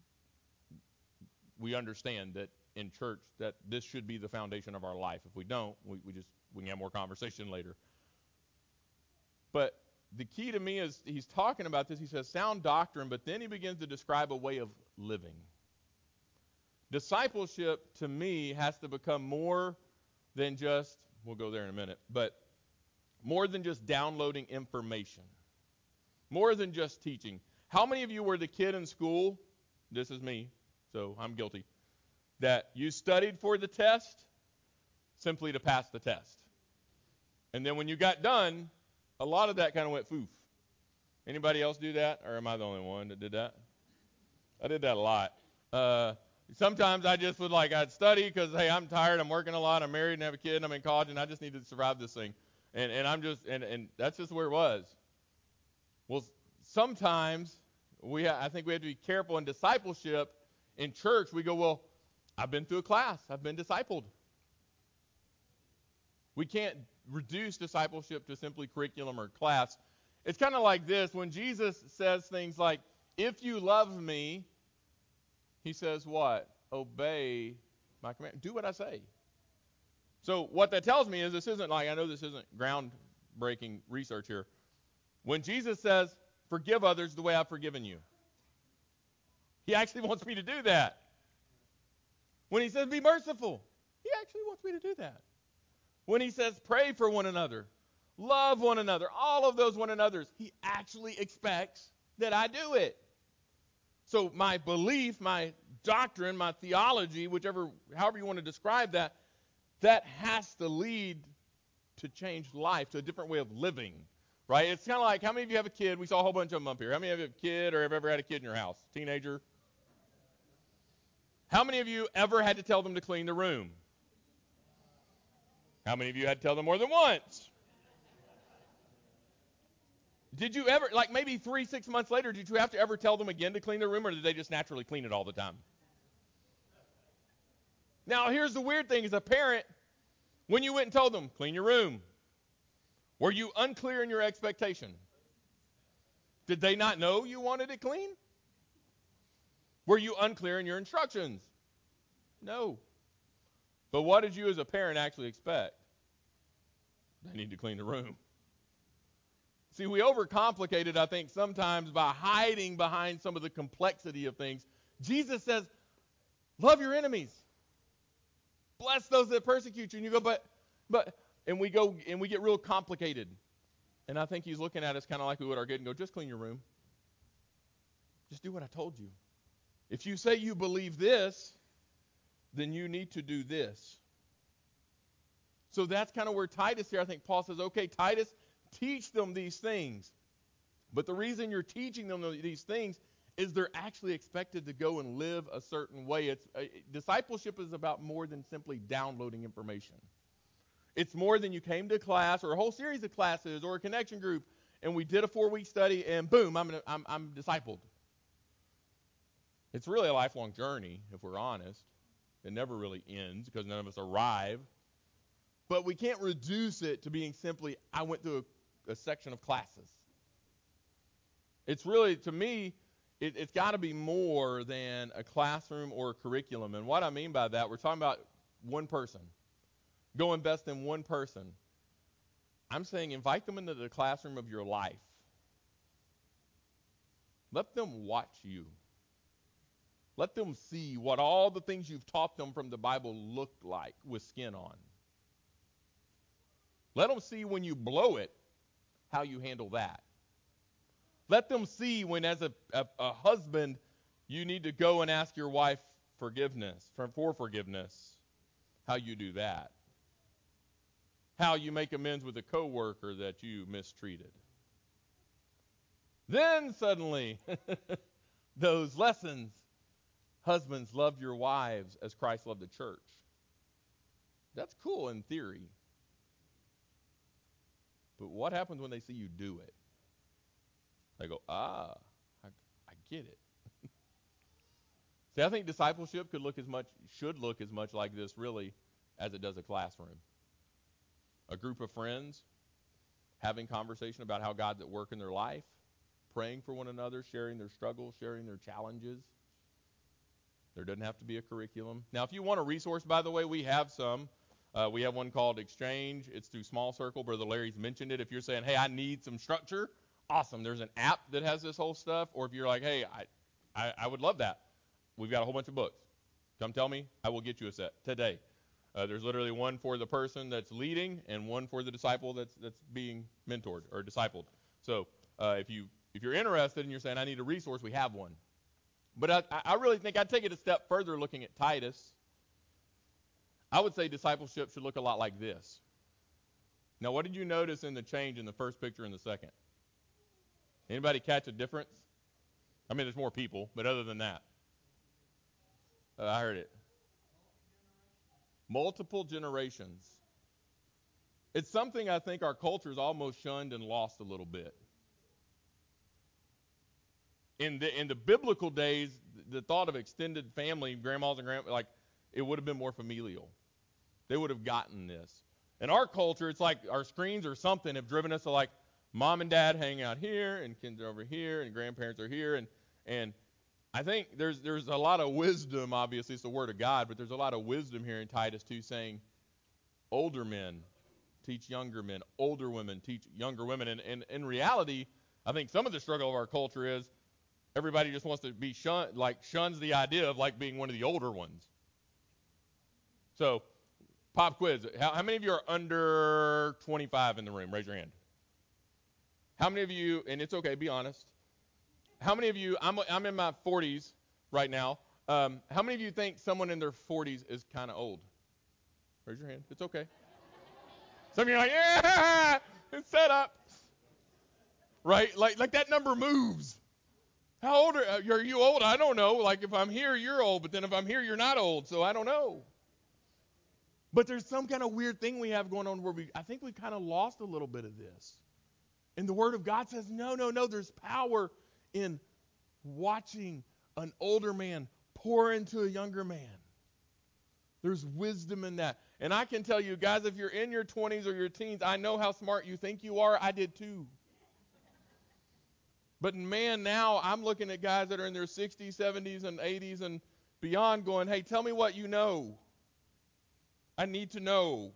we understand that in church that this should be the foundation of our life. If we don't, we can have more conversation later. But the key to me is he's talking about this. He says sound doctrine, but then he begins to describe a way of living. Discipleship, to me, has to become more than just, we'll go there in a minute, but more than just downloading information. More than just teaching. How many of you were the kid in school, this is me, so I'm guilty, that you studied for the test, simply to pass the test. And then when you got done, a lot of that kind of went foof. Anybody else do that, or am I the only one that did that? I did that a lot. Sometimes I just would I'd study because, hey, I'm tired, I'm working a lot, I'm married and have a kid, and I'm in college, and I just need to survive this thing. And that's just where it was. Well, sometimes I think we have to be careful in discipleship. In church, we go, well, I've been through a class, I've been discipled. We can't reduce discipleship to simply curriculum or class. It's kind of like this. When Jesus says things like, if you love me, he says what? Obey my command. Do what I say. So what that tells me is this isn't I know this isn't groundbreaking research here. When Jesus says, forgive others the way I've forgiven you, he actually wants me to do that. When he says, be merciful, he actually wants me to do that. When he says, pray for one another, love one another, all of those one another's, he actually expects that I do it. So my belief, my doctrine, my theology, however you want to describe that, that has to lead to change life, to a different way of living, right? It's kind of like, how many of you have a kid? We saw a whole bunch of them up here. How many of you have a kid or have ever had a kid in your house? Teenager? How many of you ever had to tell them to clean the room? How many of you had to tell them more than once? Did you ever, maybe 3-6 months later, did you have to ever tell them again to clean the room, or did they just naturally clean it all the time? Now, here's the weird thing. As a parent, when you went and told them, clean your room, were you unclear in your expectation? Did they not know you wanted it clean? Were you unclear in your instructions? No. But what did you as a parent actually expect? They need to clean the room. See, we overcomplicate it, I think, sometimes by hiding behind some of the complexity of things. Jesus says, love your enemies. Bless those that persecute you. And you go, and we get real complicated. And I think he's looking at us kind of like we would our kid and go, just clean your room. Just do what I told you. If you say you believe this, then you need to do this. So that's kind of where Titus here, I think Paul says, okay, Titus, teach them these things. But the reason you're teaching them these things is they're actually expected to go and live a certain way. Discipleship is about more than simply downloading information. It's more than you came to class or a whole series of classes or a connection group, and we did a 4-week study, and boom, I'm discipled. It's really a lifelong journey, if we're honest. It never really ends because none of us arrive. But we can't reduce it to being simply, I went through a section of classes. It's really, to me, it's got to be more than a classroom or a curriculum. And what I mean by that, we're talking about one person. Go invest in one person. I'm saying invite them into the classroom of your life. Let them watch you. Let them see what all the things you've taught them from the Bible look like with skin on. Let them see when you blow it, how you handle that. Let them see when, as a husband, you need to go and ask your wife for forgiveness, how you do that. How you make amends with a coworker that you mistreated. Then suddenly, those lessons, husbands, love your wives as Christ loved the church. That's cool in theory. But what happens when they see you do it? They go, I get it. See, I think discipleship should look as much like this really as it does a classroom. A group of friends having conversation about how God's at work in their life, praying for one another, sharing their struggles, sharing their challenges. There doesn't have to be a curriculum. Now, if you want a resource, by the way, we have some. We have one called Exchange. It's through Small Circle. Brother Larry's mentioned it. If you're saying, hey, I need some structure, awesome. There's an app that has this whole stuff. Or if you're like, hey, I would love that. We've got a whole bunch of books. Come tell me. I will get you a set today. There's literally one for the person that's leading and one for the disciple that's being mentored or discipled. So if you're interested and you're saying, I need a resource, we have one. But I really think I'd take it a step further looking at Titus. I would say discipleship should look a lot like this. Now, what did you notice in the change in the first picture and the second? Anybody catch a difference? I mean, there's more people, but other than that. I heard it. Multiple generations. It's something I think our culture has almost shunned and lost a little bit. In the biblical days, the thought of extended family, grandmas and grandpas, like, it would have been more familial. They would have gotten this. In our culture, it's like our screens or something have driven us to, like, mom and dad hang out here, and kids are over here, and grandparents are here, and I think there's a lot of wisdom. Obviously, it's the word of God, but there's a lot of wisdom here in Titus 2 saying, older men teach younger men, older women teach younger women, and in reality, I think some of the struggle of our culture is everybody just wants to be shuns the idea of like being one of the older ones. So, pop quiz. How many of you are under 25 in the room? Raise your hand. How many of you, and it's okay, be honest. How many of you, I'm in my 40s right now. How many of you think someone in their 40s is kind of old? Raise your hand. It's okay. Some of you are like, yeah, it's set up. Right? Like that number moves. How old are you old? I don't know. Like if I'm here, you're old. But then if I'm here, you're not old. So I don't know. But there's some kind of weird thing we have going on where I think we kind of lost a little bit of this. And the Word of God says, no, there's power in watching an older man pour into a younger man. There's wisdom in that. And I can tell you, guys, if you're in your 20s or your teens, I know how smart you think you are. I did too. But man, now I'm looking at guys that are in their 60s, 70s, and 80s and beyond going, hey, tell me what you know. I need to know.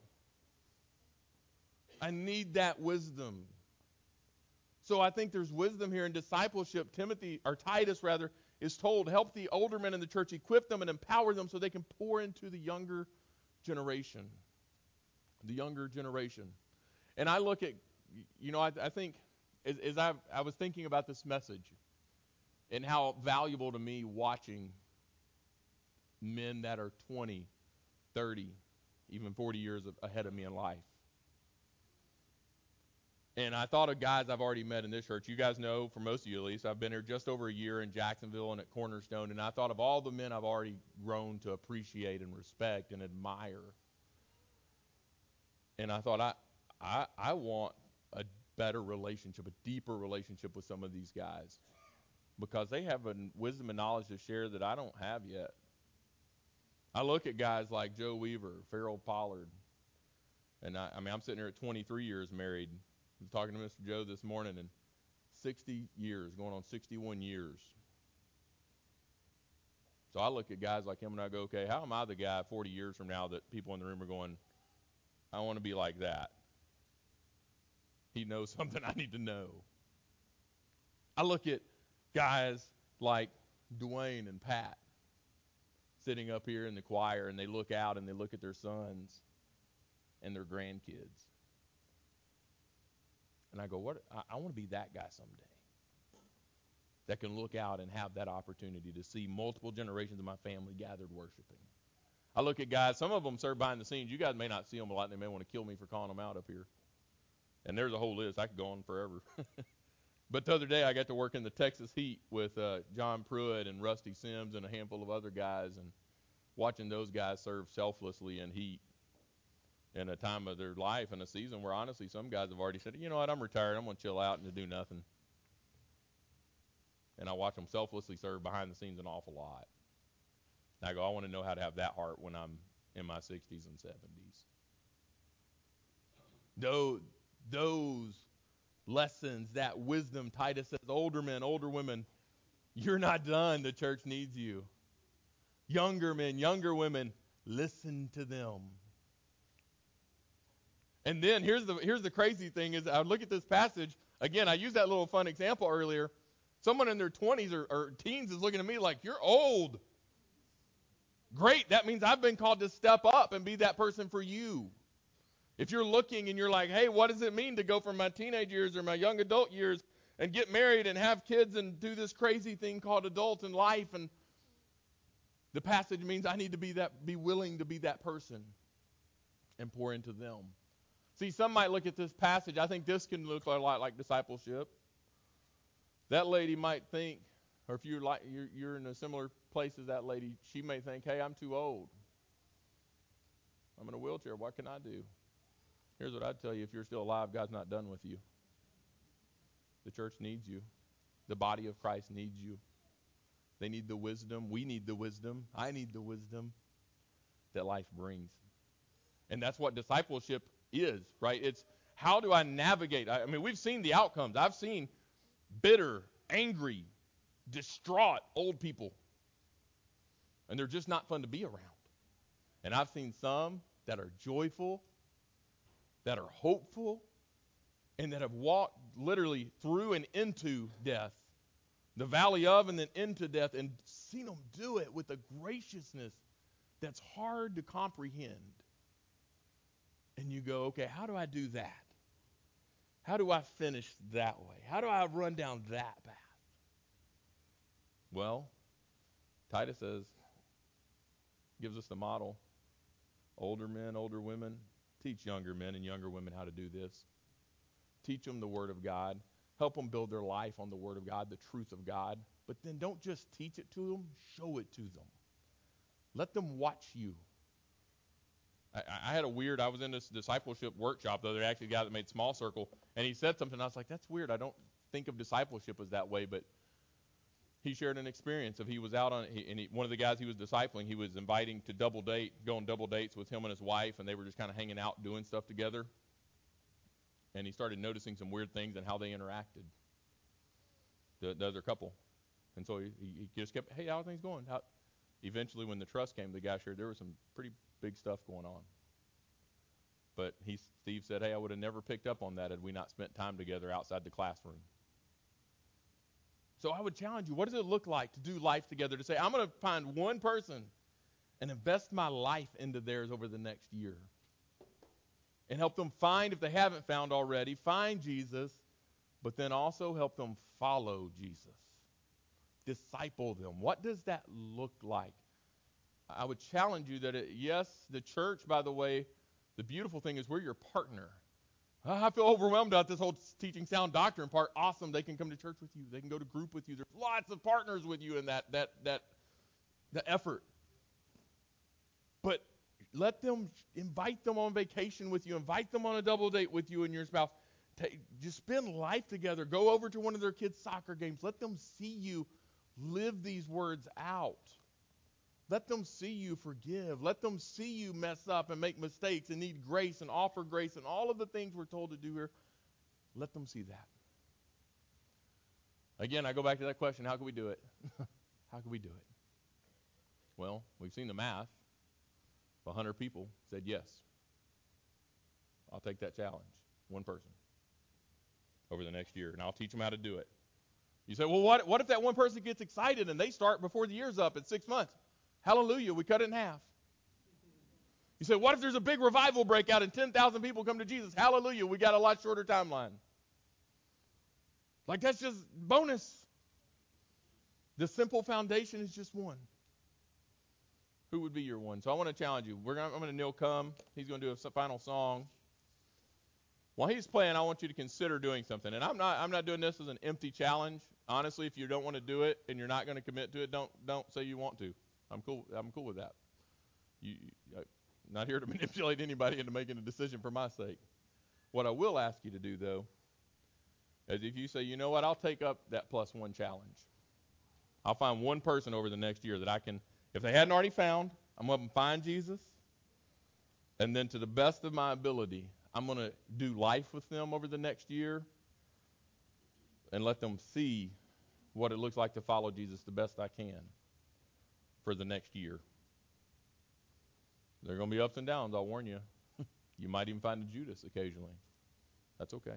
I need that wisdom. So I think there's wisdom here in discipleship. Titus is told, help the older men in the church, equip them and empower them so they can pour into the younger generation. The younger generation. And I look at, I think, as I was thinking about this message and how valuable to me watching men that are 20, 30, even 40 years ahead of me in life. And I thought of guys I've already met in this church. You guys know, for most of you at least, I've been here just over a year in Jacksonville and at Cornerstone, and I thought of all the men I've already grown to appreciate and respect and admire. And I thought, I want a better relationship, a deeper relationship with some of these guys because they have a wisdom and knowledge to share that I don't have yet. I look at guys like Joe Weaver, Farrell Pollard, and I'm sitting here at 23 years married. I was talking to Mr. Joe this morning, and 60 years, going on 61 years. So I look at guys like him and I go, okay, how am I the guy 40 years from now that people in the room are going, I want to be like that? He knows something I need to know. I look at guys like Dwayne and Pat sitting up here in the choir, and they look out and they look at their sons and their grandkids. And I go, I want to be that guy someday that can look out and have that opportunity to see multiple generations of my family gathered worshiping. I look at guys, some of them serve behind the scenes. You guys may not see them a lot. They may want to kill me for calling them out up here. And there's a whole list. I could go on forever. But the other day I got to work in the Texas heat with John Pruitt and Rusty Sims and a handful of other guys, and watching those guys serve selflessly in heat in a time of their life and a season where honestly some guys have already said, you know what, I'm retired, I'm going to chill out and do nothing. And I watch them selflessly serve behind the scenes an awful lot. And I go, I want to know how to have that heart when I'm in my 60s and 70s. Those lessons, that wisdom, Titus says, older men, older women, you're not done. The church needs you. Younger men, younger women, listen to them. And then here's the crazy thing is I look at this passage, again, I used that little fun example earlier. Someone in their 20s or teens is looking at me like, you're old. Great, that means I've been called to step up and be that person for you. If you're looking and you're like, hey, what does it mean to go from my teenage years or my young adult years and get married and have kids and do this crazy thing called adult in life? And the passage means I need to be willing to be that person. and pour into them. See, some might look at this passage. I think this can look a lot like discipleship. That lady might think, or if you're in a similar place as that lady, she may think, hey, I'm too old. I'm in a wheelchair. What can I do? Here's what I'd tell you. If you're still alive, God's not done with you. The church needs you. The body of Christ needs you. They need the wisdom. We need the wisdom. I need the wisdom that life brings. And that's what discipleship is, right? It's how do I navigate? I mean, we've seen the outcomes. I've seen bitter, angry, distraught old people. And they're just not fun to be around. And I've seen some that are joyful, that are hopeful, and that have walked literally through and into death, the valley of and then into death, and seen them do it with a graciousness that's hard to comprehend. And you go, okay, how do I do that? How do I finish that way? How do I run down that path? Well, Titus gives us the model. Older men, older women, teach younger men and younger women how to do this. Teach them the Word of God. Help them build their life on the Word of God, the truth of God. But then don't just teach it to them, show it to them. Let them watch you. I was in this discipleship workshop, though. There actually a guy that made Small Circle, and he said something. I was like, that's weird. I don't think of discipleship as that way, but he shared an experience of he was out on, one of the guys he was discipling, he was inviting to go on double dates with him and his wife, and they were just kind of hanging out doing stuff together. And he started noticing some weird things and how they interacted, the other couple. And so he just kept, hey, how are things going? Eventually, when the trust came, the guy shared there was some pretty big stuff going on. But Steve said, hey, I would have never picked up on that had we not spent time together outside the classroom. So I would challenge you, what does it look like to do life together, to say, I'm going to find one person and invest my life into theirs over the next year? And help them find, if they haven't found already, find Jesus, but then also help them follow Jesus. Disciple them. What does that look like? I would challenge you that, yes, the church, by the way, the beautiful thing is we're your partner. I feel overwhelmed about this whole teaching sound doctrine part. Awesome, they can come to church with you. They can go to group with you. There's lots of partners with you in that effort. But invite them on vacation with you. Invite them on a double date with you and your spouse. Just spend life together. Go over to one of their kids' soccer games. Let them see you live these words out. Let them see you forgive. Let them see you mess up and make mistakes and need grace and offer grace and all of the things we're told to do here. Let them see that. Again, I go back to that question, how can we do it? How can we do it? Well, we've seen the math. 100 people said yes. I'll take that challenge. One person over the next year, and I'll teach them how to do it. You say, well, what if that one person gets excited and they start before the year's up in 6 months? Hallelujah, we cut it in half. You say, what if there's a big revival breakout and 10,000 people come to Jesus? Hallelujah, we got a lot shorter timeline. Like, that's just bonus. The simple foundation is just one. Who would be your one? So I want to challenge you. I'm going to Neil come. He's going to do a final song. While he's playing, I want you to consider doing something. And I'm not doing this as an empty challenge. Honestly, if you don't want to do it and you're not going to commit to it, don't say you want to. I'm cool with that. I'm not here to manipulate anybody into making a decision for my sake. What I will ask you to do, though, is if you say, you know what, I'll take up that +1 challenge. I'll find one person over the next year that I can, if they hadn't already found, I'm going to find Jesus. And then to the best of my ability, I'm going to do life with them over the next year and let them see what it looks like to follow Jesus the best I can for the next year. There are going to be ups and downs, I'll warn you. You might even find a Judas occasionally. That's okay.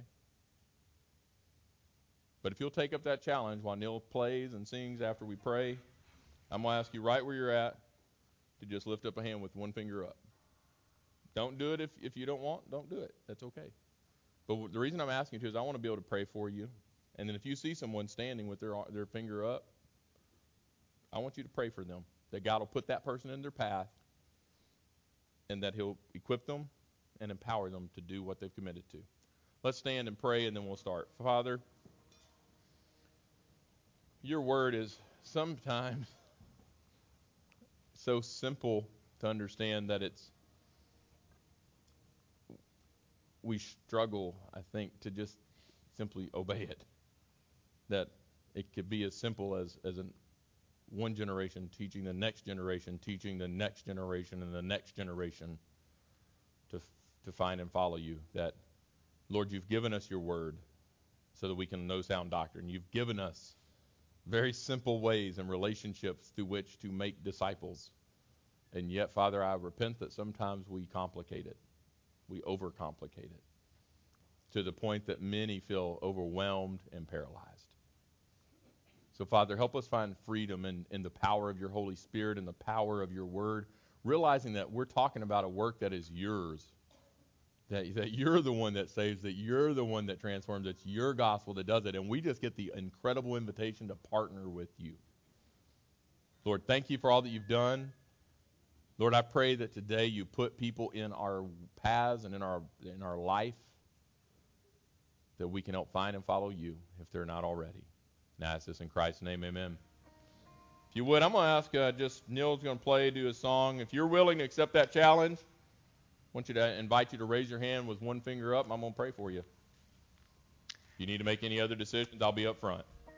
But if you'll take up that challenge while Neil plays and sings after we pray, I'm going to ask you right where you're at to just lift up a hand with one finger up. Don't do it if you don't want. Don't do it. That's okay. But the reason I'm asking you to is I want to be able to pray for you. And then if you see someone standing with their finger up, I want you to pray for them, that God will put that person in their path and that he'll equip them and empower them to do what they've committed to. Let's stand and pray, and then we'll start. Father, your word is sometimes so simple to understand that we struggle, I think, to just simply obey it. That it could be as simple as one generation teaching the next generation, teaching the next generation and the next generation to find and follow you. That, Lord, you've given us your word so that we can know sound doctrine. You've given us very simple ways and relationships through which to make disciples. And yet, Father, I repent that sometimes we complicate it. We overcomplicate it to the point that many feel overwhelmed and paralyzed. So, Father, help us find freedom in the power of your Holy Spirit and the power of your word, realizing that we're talking about a work that is yours, that you're the one that saves, that you're the one that transforms, it's your gospel that does it, and we just get the incredible invitation to partner with you. Lord, thank you for all that you've done. Lord, I pray that today you put people in our paths and in our life that we can help find and follow you if they're not already. And I ask this in Christ's name, amen. If you would, I'm going to ask Neil's going to do a song. If you're willing to accept that challenge, I want you to invite you to raise your hand with one finger up, and I'm going to pray for you. If you need to make any other decisions, I'll be up front.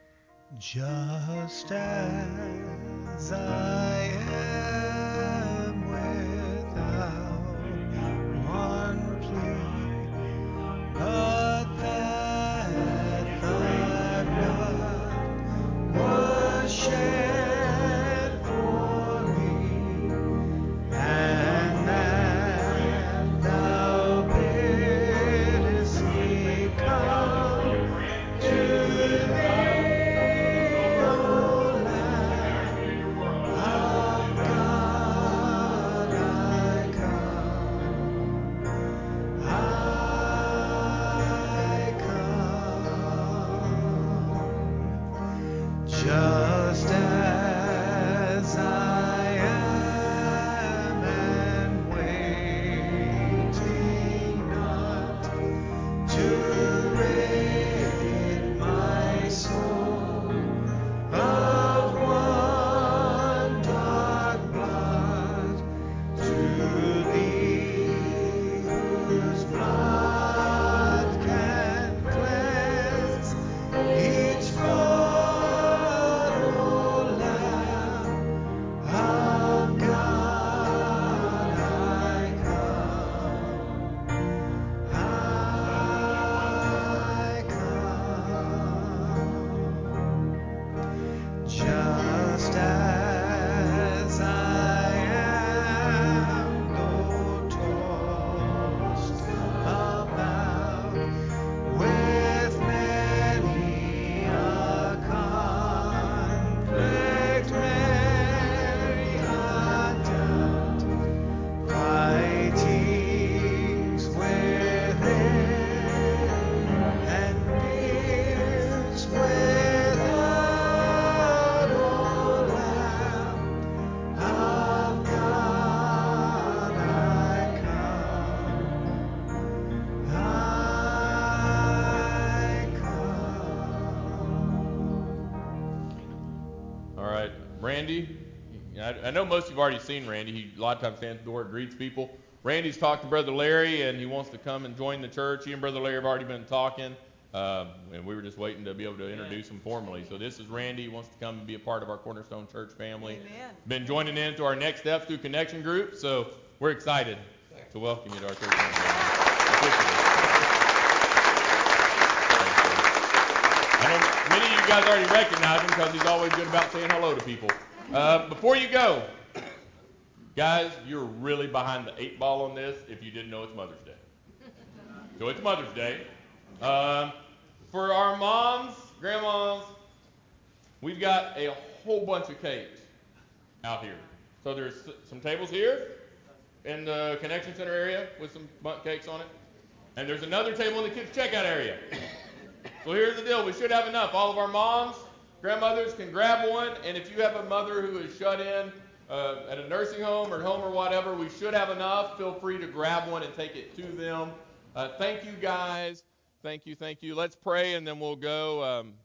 Just as I am without one plea, but that thy blood was shed for me, and that thou biddest me come to thee. Just as I am and waiting not to rid my soul of one dark blood, to thee whose blood can cleanse each fault. Just as I am, though tossed about with many a conflict, many a doubt, fightings within and fears without, O Lamb of God, I come. All right, Randy. I know most of you have already seen Randy. He a lot of times stands at the door and greets people. Randy's talked to Brother Larry, and he wants to come and join the church. He and Brother Larry have already been talking, and we were just waiting to be able to introduce him formally. So this is Randy. He wants to come and be a part of our Cornerstone Church family. Amen. Been joining into our next steps through Connection Group, so we're excited to welcome you to our church family. I know many of you guys already recognize him because he's always good about saying hello to people. Before you go, guys, you're really behind the 8 ball on this if you didn't know it's Mother's Day. So it's Mother's Day. For our moms, grandmas, we've got a whole bunch of cakes out here. So there's some tables here in the Connection Center area with some bundt cakes on it. And there's another table in the kids' checkout area. So here's the deal. We should have enough. All of our moms, grandmothers can grab one. And if you have a mother who is shut in at a nursing home or at home or whatever. We should have enough. Feel free to grab one and take it to them. Thank you, guys. Thank you. Let's pray, and then we'll go